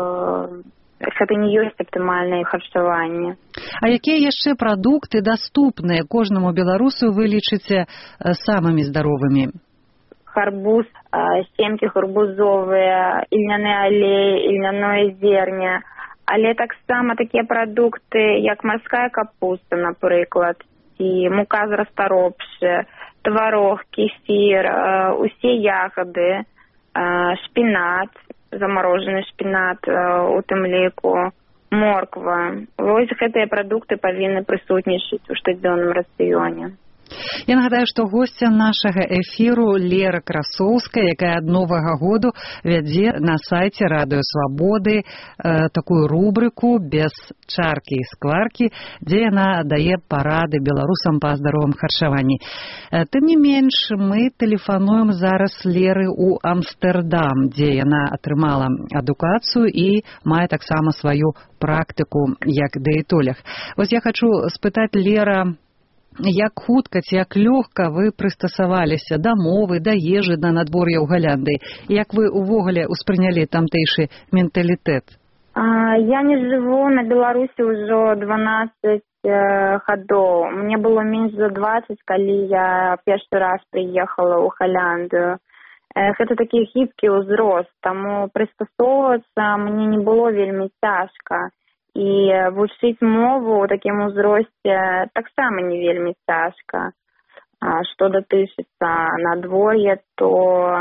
гэта не ёсць аптымальнае харчаванне. А якія яшчэ прадукты даступныя кожнаму беларусу вы лічыце самымі здаровымі? Гарбуз, семкі гарбузовыя, ільняны алей, ільняное зерня. Але таксама такія прадукты, як марская капуста, напрыклад, і мука з расторопшы, тварог, кефір, усе ягады, шпінат, замарожаны шпінат, у тым ліку, морква. Вось гэтыя прадукты павінны прысутнічаць у штодзённым рацыёне. Я нагадаю, што госця нашага эфіру Лера Красоўская, якая ад Новага году вядзе на сайце Радыё Свабоды такую рубрыку «Без чаркі і скваркі», дзе яна дае парады беларусам па здаровым харчаванні. Тым не менш, мы тэлефануем зараз Леры ў Амстэрдам, дзе яна атрымала адукацыю і мае таксама сваю практыку як дыетолог. Вось я хачу спытаць, Лера, як хутка ці як лёгка вы прыстасаваліся да мовы, да ежы, да надвор'я ў Галляндыі? Як вы увогуле ўспрынялі тамтэйшы менталітэт? Я не жыву на Беларусі ўжо 12 гадоў. Мне было менш за 20, калі я першы раз прыехала ў Галляндыю. Гэта такі гібкі ўзрост, таму прыстасоўвацца мне не было вельмі цяжка. І вучыць мову ў такім узросце таксама не вельмі цяжка. Што датычыцца надвор'я, то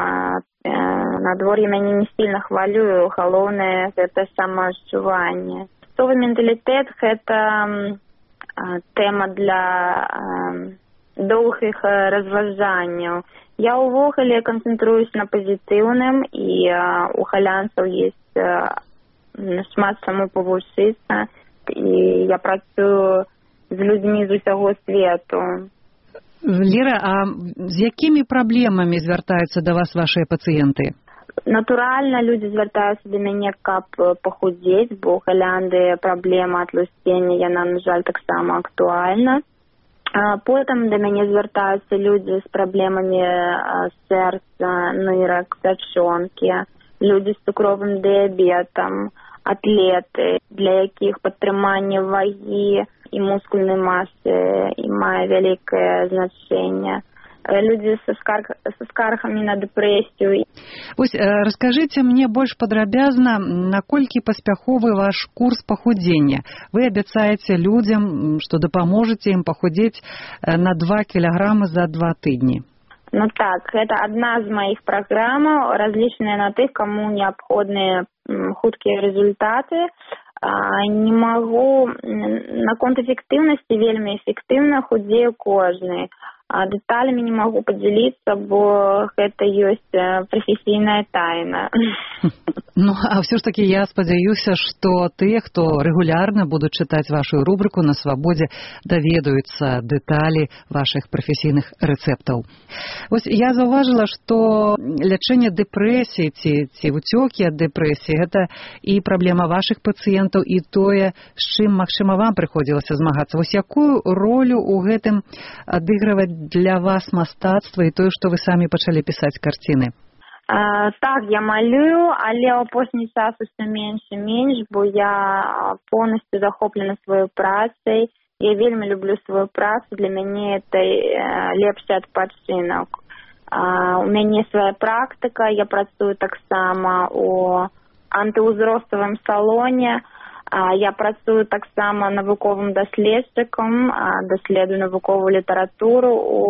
надвор'е мяне не сильна хвалюе, галоўнае гэта самаадчуванне. Мясцовы менталітэт – гэта тэма для доўгіх разважанняў. Я ўвогуле канцэнтруюсь на пазітыўным, і у галянцаў ёсць шмат чаму павучыцца, і я працую з людзьмі з усяго свету. Лера, а з якімі праблемамі звяртаюцца да вас вашыя пацыенты? Натуральна, людзі звяртаюцца да мяне, каб пахудзець, бо ў Галляндыі праблема атлусцення, яна, на жаль, таксама актуальна. Потым да мяне звяртаюцца людзі з праблемамі сэрца, нырак, пячонкі, людзі з цукровым дыябетам, атлеты, для якіх падтрыманне вагі і мускульнай масы мае вялікае значэнне. Людзі са скаргамі на дэпрэсію. Вось раскажыце мне больш падрабязна, наколькі паспяховы ваш курс пахудзення. Вы абяцаеце людзям, што дапаможаце ім пахудзець на 2 кілаграмы за 2 тыдні. Ну так, гэта адна з маіх праграмаў, разлічаная на тых, каму неабходныя хуткія результаты. Не магу, наконт эфектыўнасці вельмі эфектыўна худзею кожны. Дэталямі не магу падзяліцца, бо гэта ёсць прафесійная тайна. Ну, а ўсё ж такі я спадзяюся, што тыя, хто рэгулярна будуць чытаць вашу рубрыку на Свабодзе, даведаюцца дэталі вашых прафесійных рэцэптаў. Вось я заўважыла, што лячэнне дэпрэсіі ці ўцёкі ад дэпрэсіі – гэта і праблема вашых пацыентаў, і тое, з чым, магчыма, вам прыходзілася змагацца. Вось якую ролю ў гэтым адыгрываць для вас мастацтва і тое, што вы самі пачалі пісаць карціны? Так, я малюю, але ў апошні час усё менш і менш, бо я поўнасцю захоплена сваёй працай. Я вельмі люблю сваю працу, для мяне это лепшы адпачынак. У мяне свая практыка, я працую таксама у антыўзроставым салоне. Я працую таксама навуковым даследчыкам, даследую навуковую літаратуру у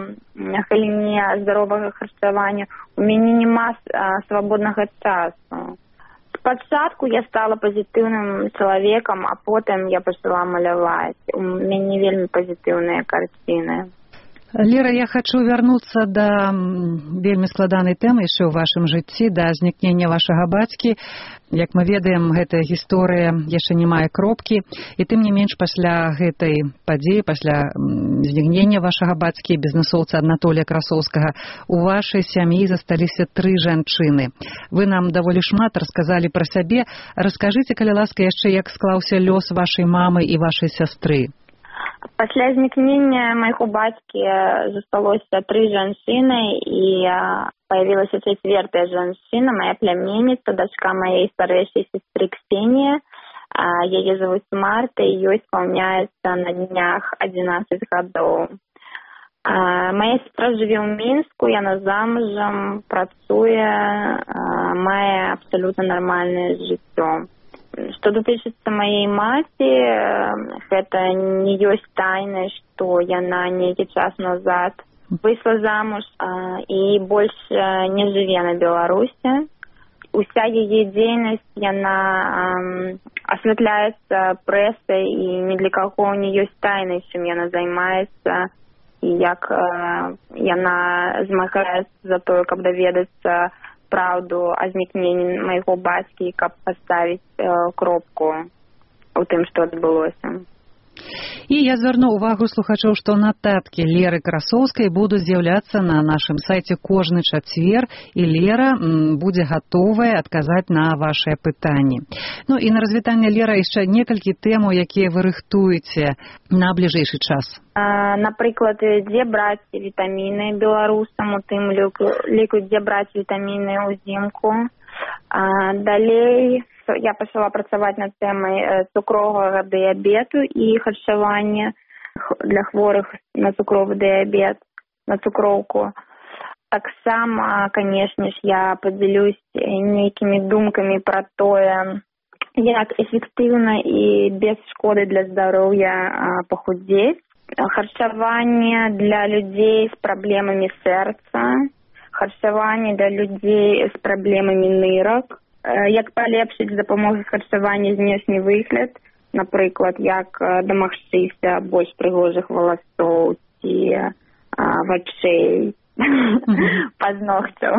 галіне здаровага харчавання. У мяне няма свабоднага часу. Спачатку я стала пазітыўным чалавекам, а потым я пачала маляваць. У мяне вельмі пазітыўныя карціны. Лера, я хочу вярнуцца да вельмі складанай тэмы яшчэ ў вашым жыцці, да знікнення вашага бацькі. Як мы ведаем, гэтая гісторыя яшчэ не мае кропкі, і тым не менш пасля гэтай падзеі, пасля знікнення вашага бацькі, бізнэсоўца Анатолія Красоўскага, у вашай сям'і засталіся 3 жанчыны. Вы нам даволі шмат расказалі пра сябе. Раскажыце, калі ласка, яшчэ як склаўся лёс вашай мамы і вашай сястры. Пасля знікнення майго бацькі засталося 3 жанчыны, і появилась 4-я жанчына, моя племянница, дочка моей старейшей сестры Ксения. Ее зовут Марта, ее исполняется на днях 11 годов. Моя сестра живе ў Мінску, яна замужам, працуе, мае абсолютно нармальнае жыццё. Што датычыцца маей маці, гэта не ёсць тайнай, што яна нейкі час назад выйшла замуж і больш не жыве на Беларусі. Уся яе дзейнасць, яна асвятляецца прэсай, і ні для каго не ёсць тайнай, чым яна займаецца, і як яна змагаецца за тое, каб даведацца правду о знікненні майго бацькі, каб паставіць кропку у тым, што адбылося. І я звярну увагу слухачоў, што нататкі Леры Красоўскай будуць з'яўляцца на нашым сайце кожны чацвер, і Лера будзе гатовая адказаць на вашыя пытанні. Ну і на развітанне, Лера, яшчэ некалькі тэмаў, якія вы рыхтуеце на бліжэйшы час. Напрыклад, дзе браць вітаміны беларусам, у тым ліку, дзе браць вітаміны ўзімку. Далей я пачала працаваць над тэмай цукровага дыябету і харчавання для хворых на цукровы дыябет, на цукроўку. Таксама, канешне ж, я падзялюсь нейкімі думкамі пра тое, як эфектыўна і без шкоды для здароўя пахудзець. Харчаванне для людзей з праблемамі сэрца, харчаванне для людзей з праблемамі нырак, як палепшыць з дапамогай харчавання знешні выгляд, напрыклад, як дамагчыся больш прыгожых валасоў ці вачэй, пазногцяў.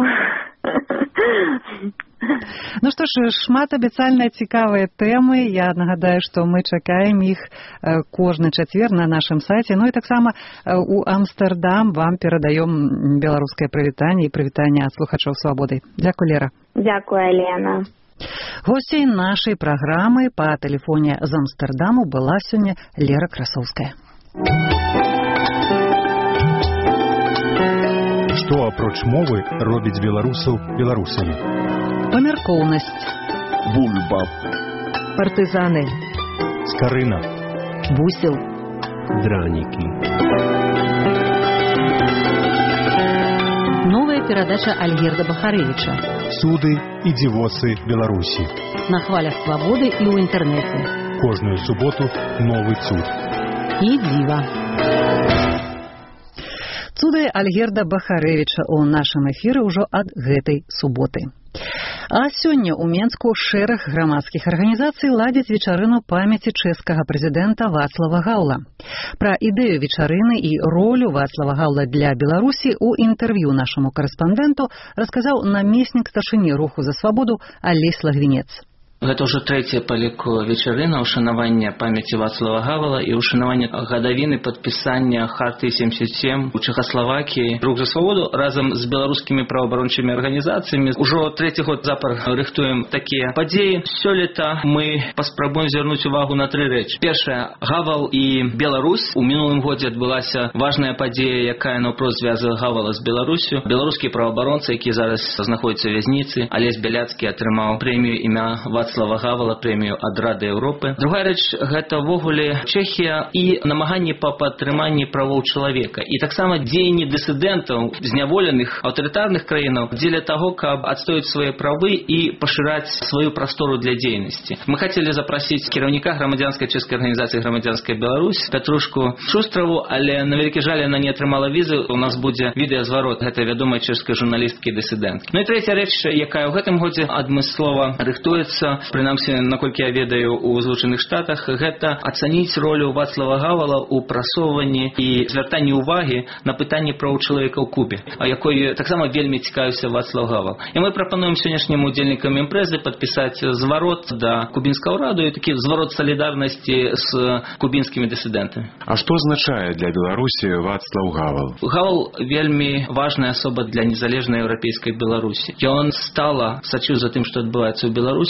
Ну што ж, шмат абяцальна цікавыя тэмы. Я нагадаю, што мы чакаем іх кожны чацвер на нашым сайце. Ну і таксама у Амстэрдам вам перадаём беларускае прывітанне і прывітанне ад слухачоў Свабоды. Дзякуй, Лера. Дзякуй, Алена. Госцей нашай праграмы па тэлефоне з Амстэрдаму была сёння Лера Красоўская. Што апроч мовы робіць беларусаў беларусамі? Памяркоўнасць. Бульба. Партызаны. Скарына. Бусел. Дранікі. Новая перадача Альгерда Бахарэвіча. Суды і дзівосы Беларусі. На хвалях Свабоды і ў інтэрнэце. Кожную суботу новы цуд. І дзіва. Цуды Альгерда Бахарэвіча ў нашым эфіры ўжо ад гэтай суботы. А сёння ў Менску шэраг грамадскіх арганізацый ладзяць вечарыну памяці чэшскага прэзідэнта Вацлава Гаўла. Пра ідэю вечарыны і ролю Вацлава Гаўла для Беларусі ў інтэрв'ю нашаму карэспандэнту расказаў намеснік старшыні руху за свабоду Алесь Лагвінец. Гэта ўжо трэцяя па ліку вечарына ўшанавання памяці Вацлава Гавала і ўшанавання гадавіны падпісання Харты 77 у Чэхаславакіі. Рух за свабоду разам з беларускімі праваабарончымі арганізацыямі ўжо трэці год запар рыхтуем такія падзеі. Сёлета мы паспрабуем звярнуць увагу на 3 рэчы. Першая, Гавал і Беларусь. У мінулым годзе адбылася важная падзея, якая наўпрост звязвае Гавала з Беларусю. Беларускія праваабаронцы, якія зараз знаходзяцца ў вязніцы, Алесь Бяляцкі атрымаў прэмію імя Вацлава Гавала, прэмію ад Рады Еўропы. Другая рэч, гэта ўвогуле Чэхія і намаганні па падтрыманні правоў чалавека. І таксама дзеянні дысідэнтаў, зняволеных аўтарытарных краінаў дзеля таго, каб адстойваць свае правы і пашыраць сваю прастору для дзейнасці. Мы хацелі запрасіць кіраўніка грамадзянскай чэшскай арганізацыі «Грамадзянская Беларусь» Пятрушку Шустраву, але на вялікі жаль яна не атрымала візы. У нас будзе відэазварот гэтай вядомай чэшскай журналісткі і дысідэнткі. Ну і трэця рэч, якая ў гэтым годзе адмыслова рыхтуецца, прынамсі, наколькі я ведаю, у Злучаных Штатах, гэта ацаніць ролю Вацлава Гавала ў прасоўванні і звяртанні ўвагі на пытанні правоў чалавека ў Кубе, а якой таксама вельмі цікавіўся Вацлав Гавал. І мы прапануем сённяшнім удзельнікам імпрэзы падпісаць зварот да кубінскага ўраду і такі зварот салідарнасці з кубінскімі дысідэнтамі. А што азначае для Беларусі Вацлав Гавал? Гавал вельмі важная асоба для незалежнай еўрапейскай Беларусі. Ён стала сачыў за тым, што адбываецца ў Беларусі, ён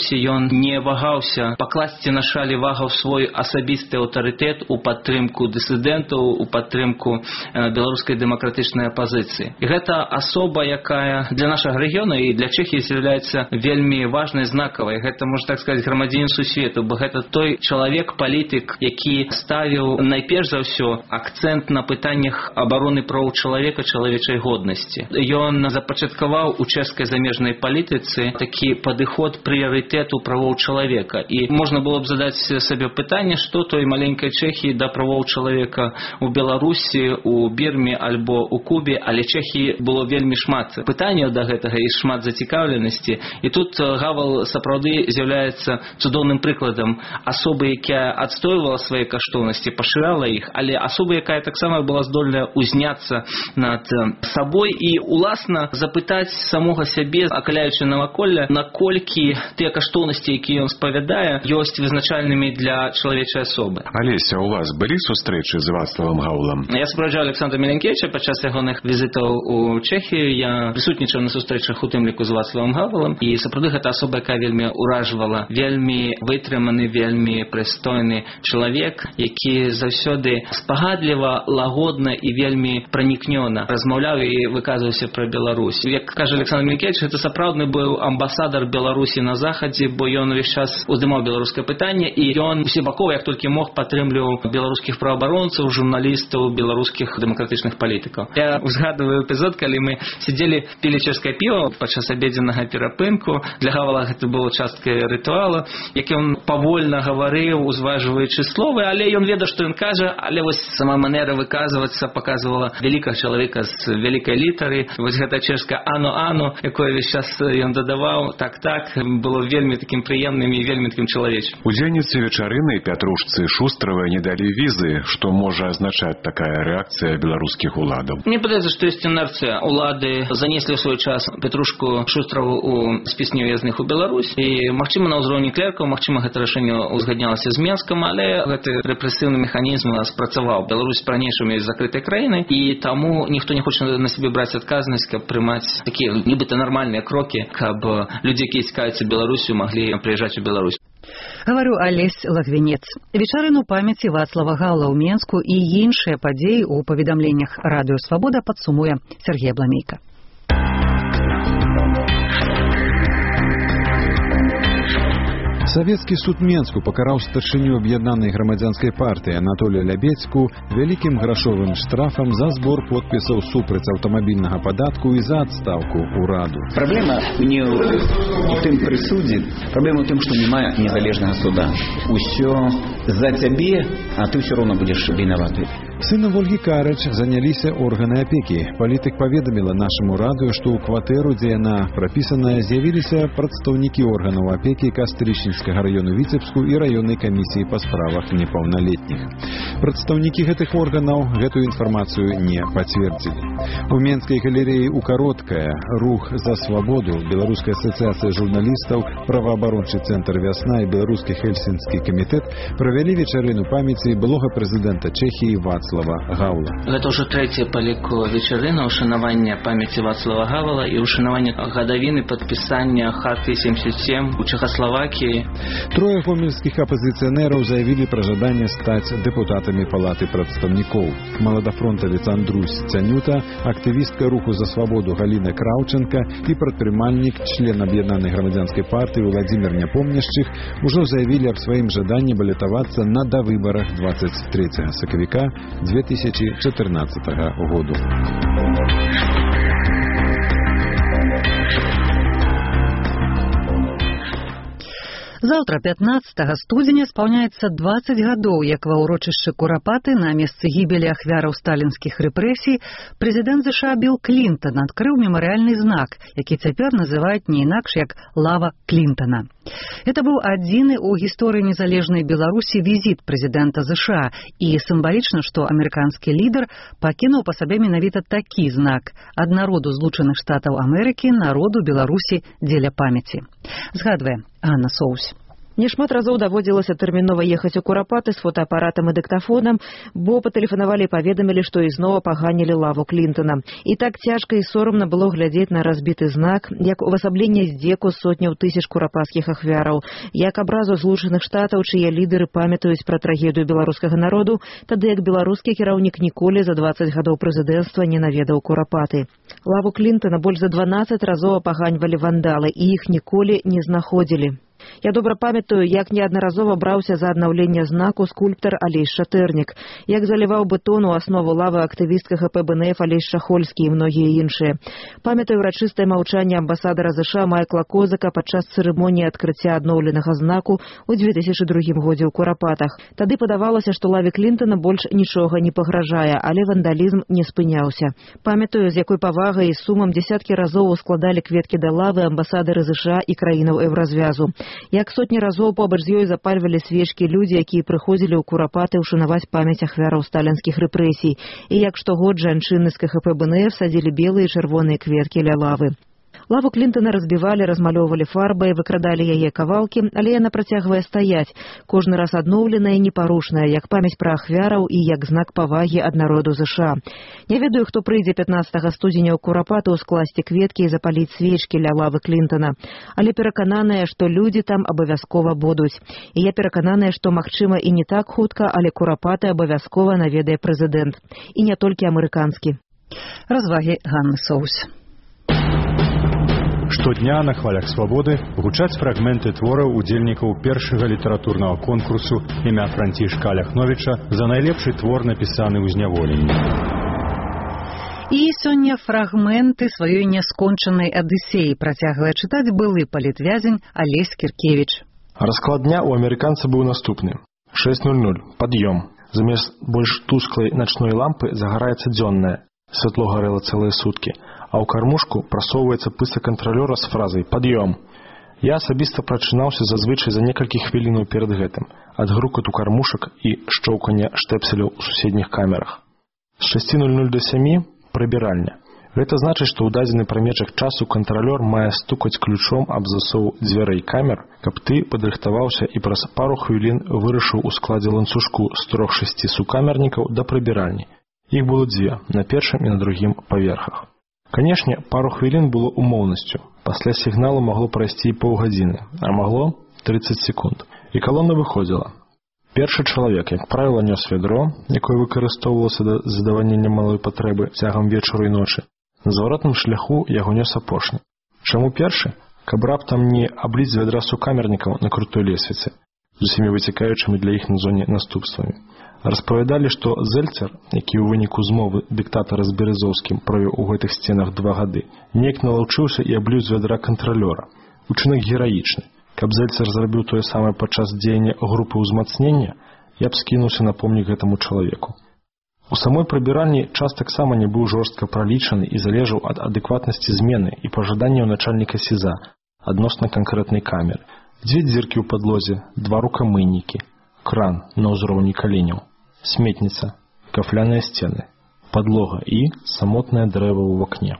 ён не вагаўся пакласці на шалі вагаў свой асабісты аўтарытэт у падтрымку дысідэнтаў, у падтрымку беларускай дэмакратычнай апазіцыі. І гэта асоба, якая для нашага рэгіёна і для Чэхіі з'яўляецца вельмі важнай, знакавай. Гэта, можна так сказаць, грамадзянін сусвету, бо гэта той чалавек, палітык, які ставіў найперш за ўсё акцэнт на пытаннях абароны правоў чалавека, чалавечай годнасці. Ён запачаткаваў у чэшскай замежнай палітыцы такі падыход прыярытэту правоў чалавека. І можна было б задаць сабе пытанне, што той маленькай Чэхіі да правоў чалавека у Беларусі, у Бірме альбо у Кубе, але Чэхіі было вельмі шмат пытанняў да гэтага і шмат зацікаўленасці. І тут Гавал сапраўды з'яўляецца цудоўным прыкладам асобы, якая адстойвала свае каштоўнасці, пашырала іх, але асоба, якая таксама была здольная узняцца над сабой і уласна запытаць самога сябе, акаляючы наваколля, наколькі тыя каштоўнасці, якія ён спавядае, ёсць вызначальнымі для чалавечай асобы. Алеся, у вас былі сустрэчы з Вацлавам Гаўлам? Я спроваджаў Александра Міленкевіча падчас ягоных візітаў у Чэхію. Я прысутнічаў на сустрэчах у тым ліку з Вацлавам Гаўлам, і сапраўды гэта асоба, якая вельмі уражвала, вельмі вытрыманы, вельмі прыстойны чалавек, які заўсёды спагадліва, лагодна і вельмі пранікнёна размаўляў і выказваўся пра Беларусь. Як кажа Александр Міленкевіч, гэта сапраўдны быў амбасадар Беларусі на захадзе, бо ён увесь час уздымаў беларускае пытанне, і ён усебакова, як толькі мог, падтрымліваў беларускіх праваабаронцаў, журналістаў, беларускіх дэмакратычных палітыкаў. Я узгадываю эпізод, калі мы сидзелі, пілі чэшскае піва падчас абедзеннага перапынку. Для Гавала гэта было часткай рытуала, які ён павольна гаварыў, узважваючы словы, але ён ведаў, што ён кажа, але вось сама манера выказвацца паказвала вялікага чалавека з вялікай літары. Вось гэта чэшскае «ано-ано», якое весь час ён дадаваў, так-так, было вельмі такім прыемным і вельмі такім чалавечым. Удзельніцы вечарыны Пятрушцы Шустравай не далі візы, што можа азначаць такая рэакцыя беларускіх уладаў. Мне падаецца, што ёсць інерцыя. Улады занеслі ў свой час Петрушку Шустраву у спіс невязных у Беларусь, і магчыма на ўзроўні клеркаў, магчыма гэта рашэнне узгаднялася з Менскам, але гэты рэпрэсіўны механізм спрацаваў. Беларусь ранейшым ёсць закрытай краінай, і таму ніхто не хоча на сябе браць адказнасць, каб прымаць такія нібыта нармальныя крокі, каб людзі, якія цікавяцца Беларусю, маглі прыязджаць у Беларусь. Гаварю Алесь Лагвінец. Вечарыну памяці Вацлава Гаўла ў Менску і іншыя падзеі ў паведамленнях Радыё Свабода падсумуе Сергей Бламейка. Савецкі суд Менску пакараў старшыню аб'яднанай грамадзянскай партыі Анатолія Лябецьку вялікім грашовым штрафам за збор подпісаў супраць аўтамабільнага падатку і за адстаўку ўраду. Праблема не ў тым прысудзе, праблема ў тым, што няма незалежнага суда. Усё за цябе, а ты ўсё роўна будзеш вінаваты. Сынам Ольгі Карач заняліся органы апекі. Палітык паведаміла нашаму радыё, што ў кватэру, дзе яна прапісаная, з'явіліся прадстаўнікі органаў апекі Кастрычніцкага раёну Віцебску і раённай камісіі па справах непаўналетніх. Прадстаўнікі гэтых органаў гэтую інфармацыю не пацвердзілі. У Менскай галерэі ў Кароткая рух за свабоду, Беларуская асацыяцыя журналістаў, праваабарончы цэнтр «Вясна» і беларускі хельсінскі камітэт правялі вечарыну памяці былога прэзідэнта Чэхіі Вацлава Гаўла. Гэта ўжо трэцяя па ліку вечарына ушанавання памяці Вацлава Гавала і ушанавання гадавіны падпісання Хартыі 77 у Чэхаславакіі. Трое гомельскіх апазіцыянераў заявілі пра жаданне стаць дэпутатамі палаты прадстаўнікоў. Маладафронтавец Андрусь Цянюта, актывістка руху за свабоду Галіна Краўченка і прадпрымальнік, член аб'яднанай грамадзянскай партыі Владзімір Няпомняшчых ужо заявілі аб сваім жаданні балятавацца на давыбарах 23 сакавіка 2014 году. Заўтра, 15 студзеня, спаўняецца 20 гадоў, як ва ўрочышчы Курапаты на месцы гібелі ахвяраў сталінскіх рэпрэсій прэзідэнт США Білл Клінтон адкрыў мемарыяльны знак, які цяпер называюць не інакш як «Лава Клінтона». Это быў адзіны ў гісторыі незалежнай Беларусі візіт прэзідэнта США, і сімвалічна, што амерыканскі лідар пакінуў па сабе менавіта такі знак ад народу Злучаных Штатаў Амерыкі народу Беларусі дзеля памяці. Згадвае Анна Соусь. Мне шмат разоў даводзілася тэрмінова ехаць у Курапаты з фотоапаратам і дыктафонам, бо патэлефанавалі і паведамілі, што ізноў апаганілі лаву Клінтона. І так цяжка і сорамна было глядзець на разбіты знак, як увасабленне здзеку сотняў тысяч курапатскіх ахвяраў, як абразу Злучаных Штатаў, чые лідары памятаюць пра трагедыю беларускага народу, тады як беларускі кіраўнік ніколі за 20 гадоў прэзідэнцтва не наведаў Курапаты. Лаву Клінтона больш за 12 разоў апаганьвалі вандалы, і іх ніколі не знаходзілі. Я добра памятаю, як неаднаразова браўся за аднаўленне знаку скульптар Алесь Шатэрнік, як заліваў бетон у аснову лавы актывістка ГПБНФ Алесь Шахольскі і многія іншыя. Памятаю ўрачыстае маўчанне амбасадара ЗША Майкла Козака падчас цырымоніі адкрыцця адноўленага знаку ў 2002 годзе ў Курапатах. Тады падавалася, што лаве Клінтона больш нічога не пагражае, але вандалізм не спыняўся. Памятаю, з якой павагай і сумам дзесяткі разоў ускладалі кветкі да лавы амбасадары ЗША і краінаў Еўразвязу. Як сотні разоў побач з ёй запальвалі свечкі людзі, якія прыходзілі ў Курапаты ўшанаваць памяць ахвяраў сталінскіх рэпрэсій, і як штогод жанчыны з КХП БНФ садзілі белыя і чырвоныя кветкі ля лавы. Лаву Клінтона разбівалі, размалёўвалі фарбай, выкрадалі яе кавалкі, але яна працягвае стаяць, кожны раз адноўленая і непарушная, як памяць пра ахвяраў і як знак павагі ад народу ЗША. Не ведаю, хто прыйдзе 15 студзеня ў Курапату скласці кветкі і запаліць свечкі ля лавы Клінтона, але перакананая, што людзі там абавязкова будуць. І я перакананая, што магчыма і не так хутка, але Курапаты абавязкова наведае прэзідэнт. І не толькі амерыканскі. Развагі Ганны Соус. Штодня на хвалях свабоды гучаць фрагменты твораў удзельнікаў першага літаратурнага конкурсу імя Францішка Аляхновіча за найлепшы твор, напісаны ў зняволенні. І сёння фрагменты сваёй няскончанай адысеі працягвае чытаць былы палітвязень Алесь Кіркевіч. Расклад дня у амерыканца быў наступны. 6:00. Пад'ём. Замест больш тусклай начной лампы загараецца дзённая. Святло гарэла цэлыя суткі. А ў кармушку прасоўваецца пыса кантралёра з фразай «Пад'ём». Я асабіста прачынаўся зазвычай за некалькі хвілінаў перад гэтым, ад грукату кармушак і шчоўкання штэпселяў у суседніх камерах. З 6:00 до 7 – прыбіральня. Гэта значыць, што ў дадзены прамежак часу кантралёр мае стукаць ключом аб засоў дзвярэй камер, каб ты падрыхтаваўся і праз пару хвілін вырашыў у складзе ланцужку з 3-6 сукамернікаў да прыбіральні. Іх было 2, на першым і на другім паверхах. Канешне, пару хвілін было умоўнасцю. Пасля сігналу магло прайсці і паўгадзіны, а магло 30 секунд. І калона выходзіла. Першы чалавек, як правіла, нёс вядро, якое выкарыстоўвалася да задавання малой патрэбы цягам вечару і ночы. На зваротным шляху яго нёс апошні. Чаму першы? Каб раптам не абліць з вядра сукамернікаў на крутой лесвіцы, з усімі выцякаючымі для іх на зоне наступствамі. Распавядалі, што Зельцер, які ў выніку змовы дыктатара з Березоўскім правёў у гэтых сценах 2 гады, неяк налаўчыўся і абліў з вядра кантралёра. Учынак гераічны. Каб Зельцер зрабіў тое самае падчас дзеяння групы ўзмацнення, я б скінуўся на помнік гэтаму чалавеку. У самой прыбіральні час таксама не быў жорстка пралічаны і залежаў ад адэкватнасці змены і пажаданняў начальніка СІЗА адносна канкрэтнай камеры. 2 дзіркі ў падлозе, 2 рукамыйнікі, кран на ўзроўні каленяў, сметніца, кафляныя сцены, падлога і самотнае дрэва ў вакне.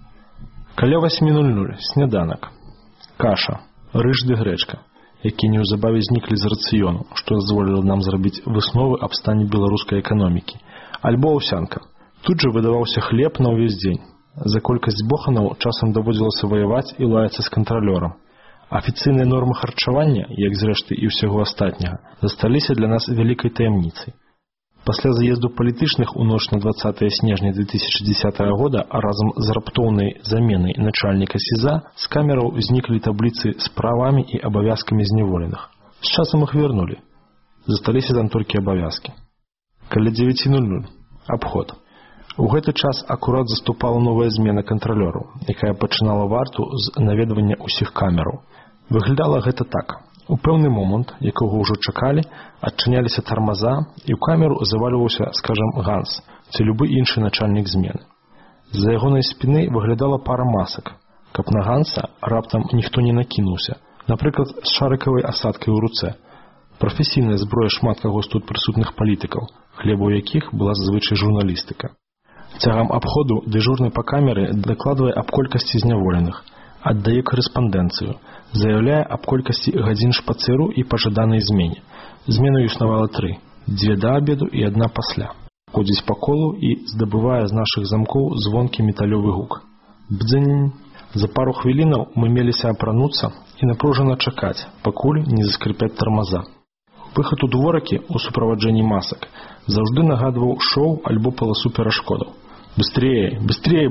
Каля 8:00 сняданак. Каша, рыж ды грэчка, якія неўзабаве зніклі з рацыёну, што дазволіла нам зрабіць высновы аб стане беларускай эканомікі. Альбо аўсянка. Тут жа выдаваўся хлеб на ўвесь дзень. За колькасць боханаў часам даводзілася ваяваць і лаяцца з кантралёрам. Афіцыйныя нормы харчавання, як зрэшты і ўсяго астатняга, засталіся для нас вялікай таямніцай. Пасля заезду палітычных у ноч на 20 снежня 2010 года, а разам з раптоўнай заменай начальніка СІЗА, з камераў зніклі табліцы з правамі і абавязкамі зняволеных. З часам іх вернулі. Засталіся там толькі абавязкі. Каля 9:00 абход. У гэты час акурат заступала новая змена кантралёру, якая пачынала варту з наведвання ўсіх камераў. Выглядала гэта так. У пэўны момант, якога ўжо чакалі, адчыняліся тармаза, і ў камеру завальваўся, скажам, Ганс, ці любы іншы начальнік змены. З-за ягонай спіны выглядала пара масак, каб на Ганса раптам ніхто не накінуўся, напрыклад, з шарыкавай асадкай у руцэ. Прафесійная зброя шмат каго з тут прысутных палітыкаў, хлебу якіх была зазвычай журналістыка. Цягам абходу дэжурны па камеры дакладвае аб колькасці зняволеных, аддае карэспандэнцыю, заяўляе аб колькасці гадзін шпацыру і пажаданай змене. Змену існавала 3, 2 да абеду і 1 пасля. Ходзіць па колу і здабывае з нашых замкоў звонкі металёвы гук. Бдзынь. За пару хвілінаў мы меліся апрануцца і напружана чакаць, пакуль не заскрыпяць тармаза. Выхад у дворакі ў суправаджэнні масак заўжды нагадваў шоу альбо паласу перашкодаў. «Быстрее! Быстрее!»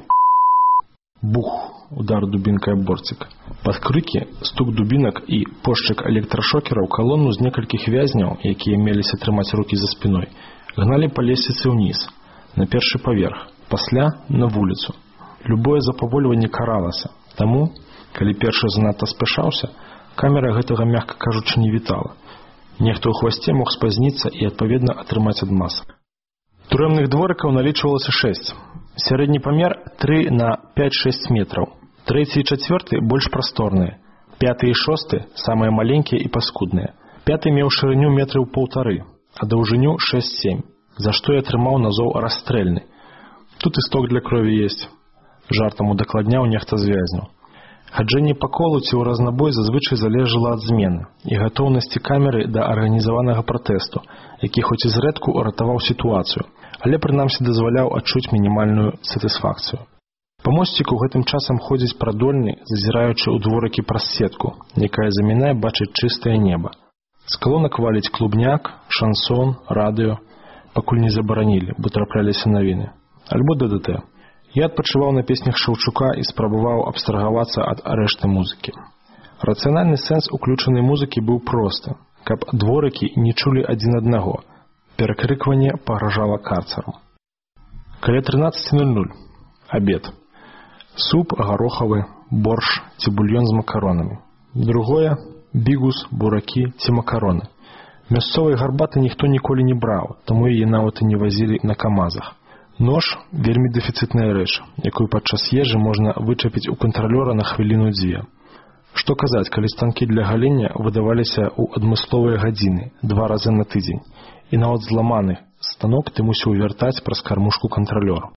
Бух! Удар дубінкай аб борцік. Пад крыкі, стук дубінак і пошчак электрашокераў калону з некалькіх вязняў, якія меліся трымаць рукі за спіной, гналі па лесвіцы ўніз, на першы паверх, пасля на вуліцу. Любое запавольванне каралася, таму, калі першы занадта спяшаўся, камера гэтага, мякка кажучы, не вітала. Нехто ў хвасце мог спазніцца і, адпаведна, атрымаць адмазак. Турэмных дворыкаў налічвалася 6. Сярэдні памер 3 на 5-6 метраў. 3 і 4 больш прасторныя. 5 і 6 самыя маленькія і паскудныя. 5 меў шырыню метраў 1,5, а даўжыню 6-7, за што я атрымаў назоў расстрэльны. Тут істок для крові есть. Жартам удакладняў нехта з вязняў. Хаджэнне па колу ці ў разнабой зазвычай залежала ад змены і гатоўнасці камеры да арганізаванага пратэсту, які хоць і зрэдку ратаваў сітуацыю, але прынамсі дазваляў адчуць мінімальную сатысфакцыю. Па мосціку гэтым часам ходзіць прадольны, зазіраючы ў дворакі праз сетку, якая замінае бачыць чыстае неба. З калонак валіць клубняк, шансон, радыё, пакуль не забаранілі, бо трапляліся навіны. Альбо ДДТ. Я адпачываў на песнях Шаўчука і спрабаваў абстрагавацца ад рэшты музыкі. Рацыянальны сэнс уключанай музыкі быў просты, каб дворакі не чулі адзін аднаго. Перакрыкванне пагражала карцарам. Каля 13:00. Абед. Суп гарохавы, борщ ці бульён з макаронамі. Другое – бігус, буракі ці макароны. Мясцовай гарбаты ніхто ніколі не браў, таму яе нават і не вазілі на камазах. Нож – вельмі дэфіцытная рэч, якую падчас ежы можна вычапіць у кантралёра на хвіліну-2. Што казаць, калі станкі для галення выдаваліся ў адмысловыя гадзіны 2 разы на тыдзень, і нават зламаны станок ты мусіў вяртаць праз кармушку кантралёру.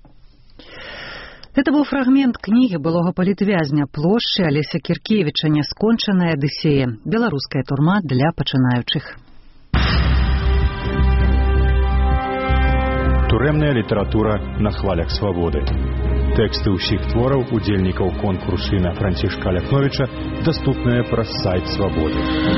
Это был фрагмент книги былого политвязня Плошчы Алеся Кіркевіча «Няскончаная Адысея. Беларуская турма для пачынаючых». Турэмная літаратура на хвалях свабоды. Тэксты ўсіх твораў удзельнікаў конкурсу імя Францішка Ляхновіча даступныя праз сайт Свабоды.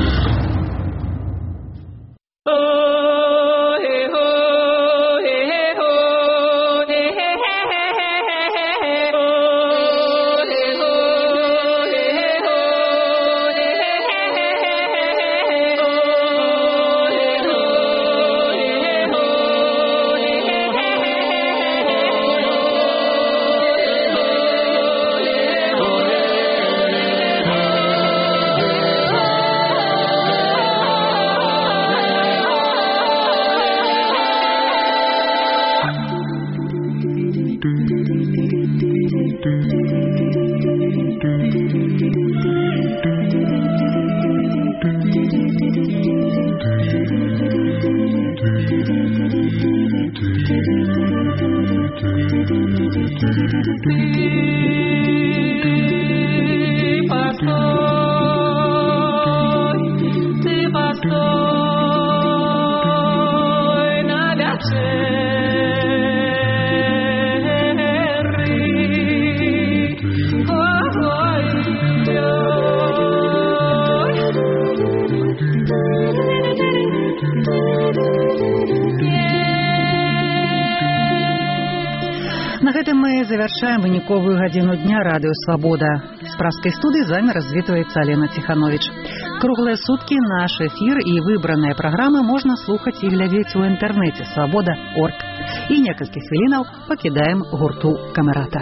На гэтым мы завяршаем выніковую гадзіну дня радыё «Свабода». З пражскай студыі з вами развітваецца Алена Ціхановіч. Круглыя суткі наш эфір і выбраныя праграмы можна слухаць і глядзець у інтэрнэце «Свабода.орг». І некалькі хвілінаў пакідаем гурту «Камерата».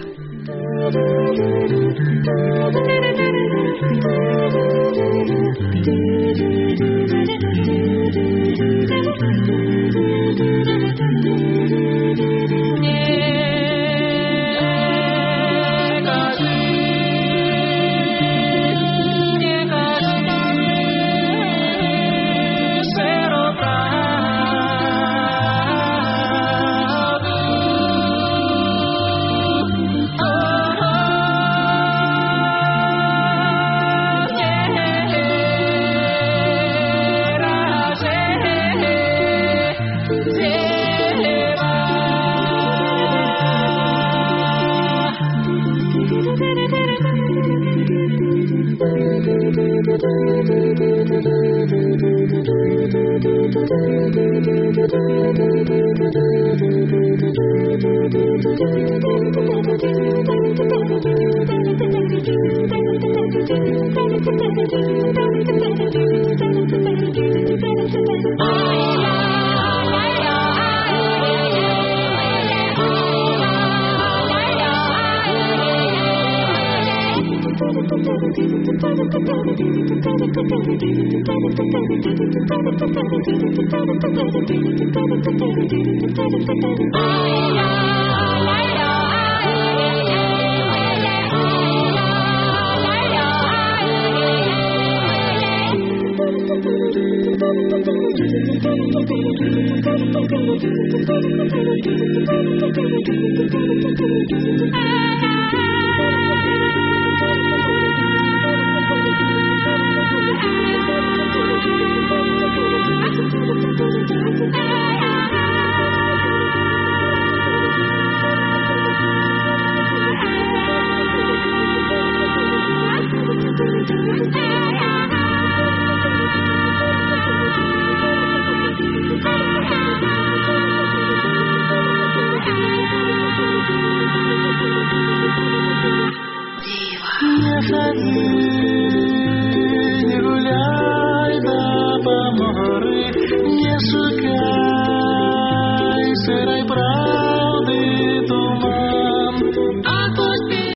Never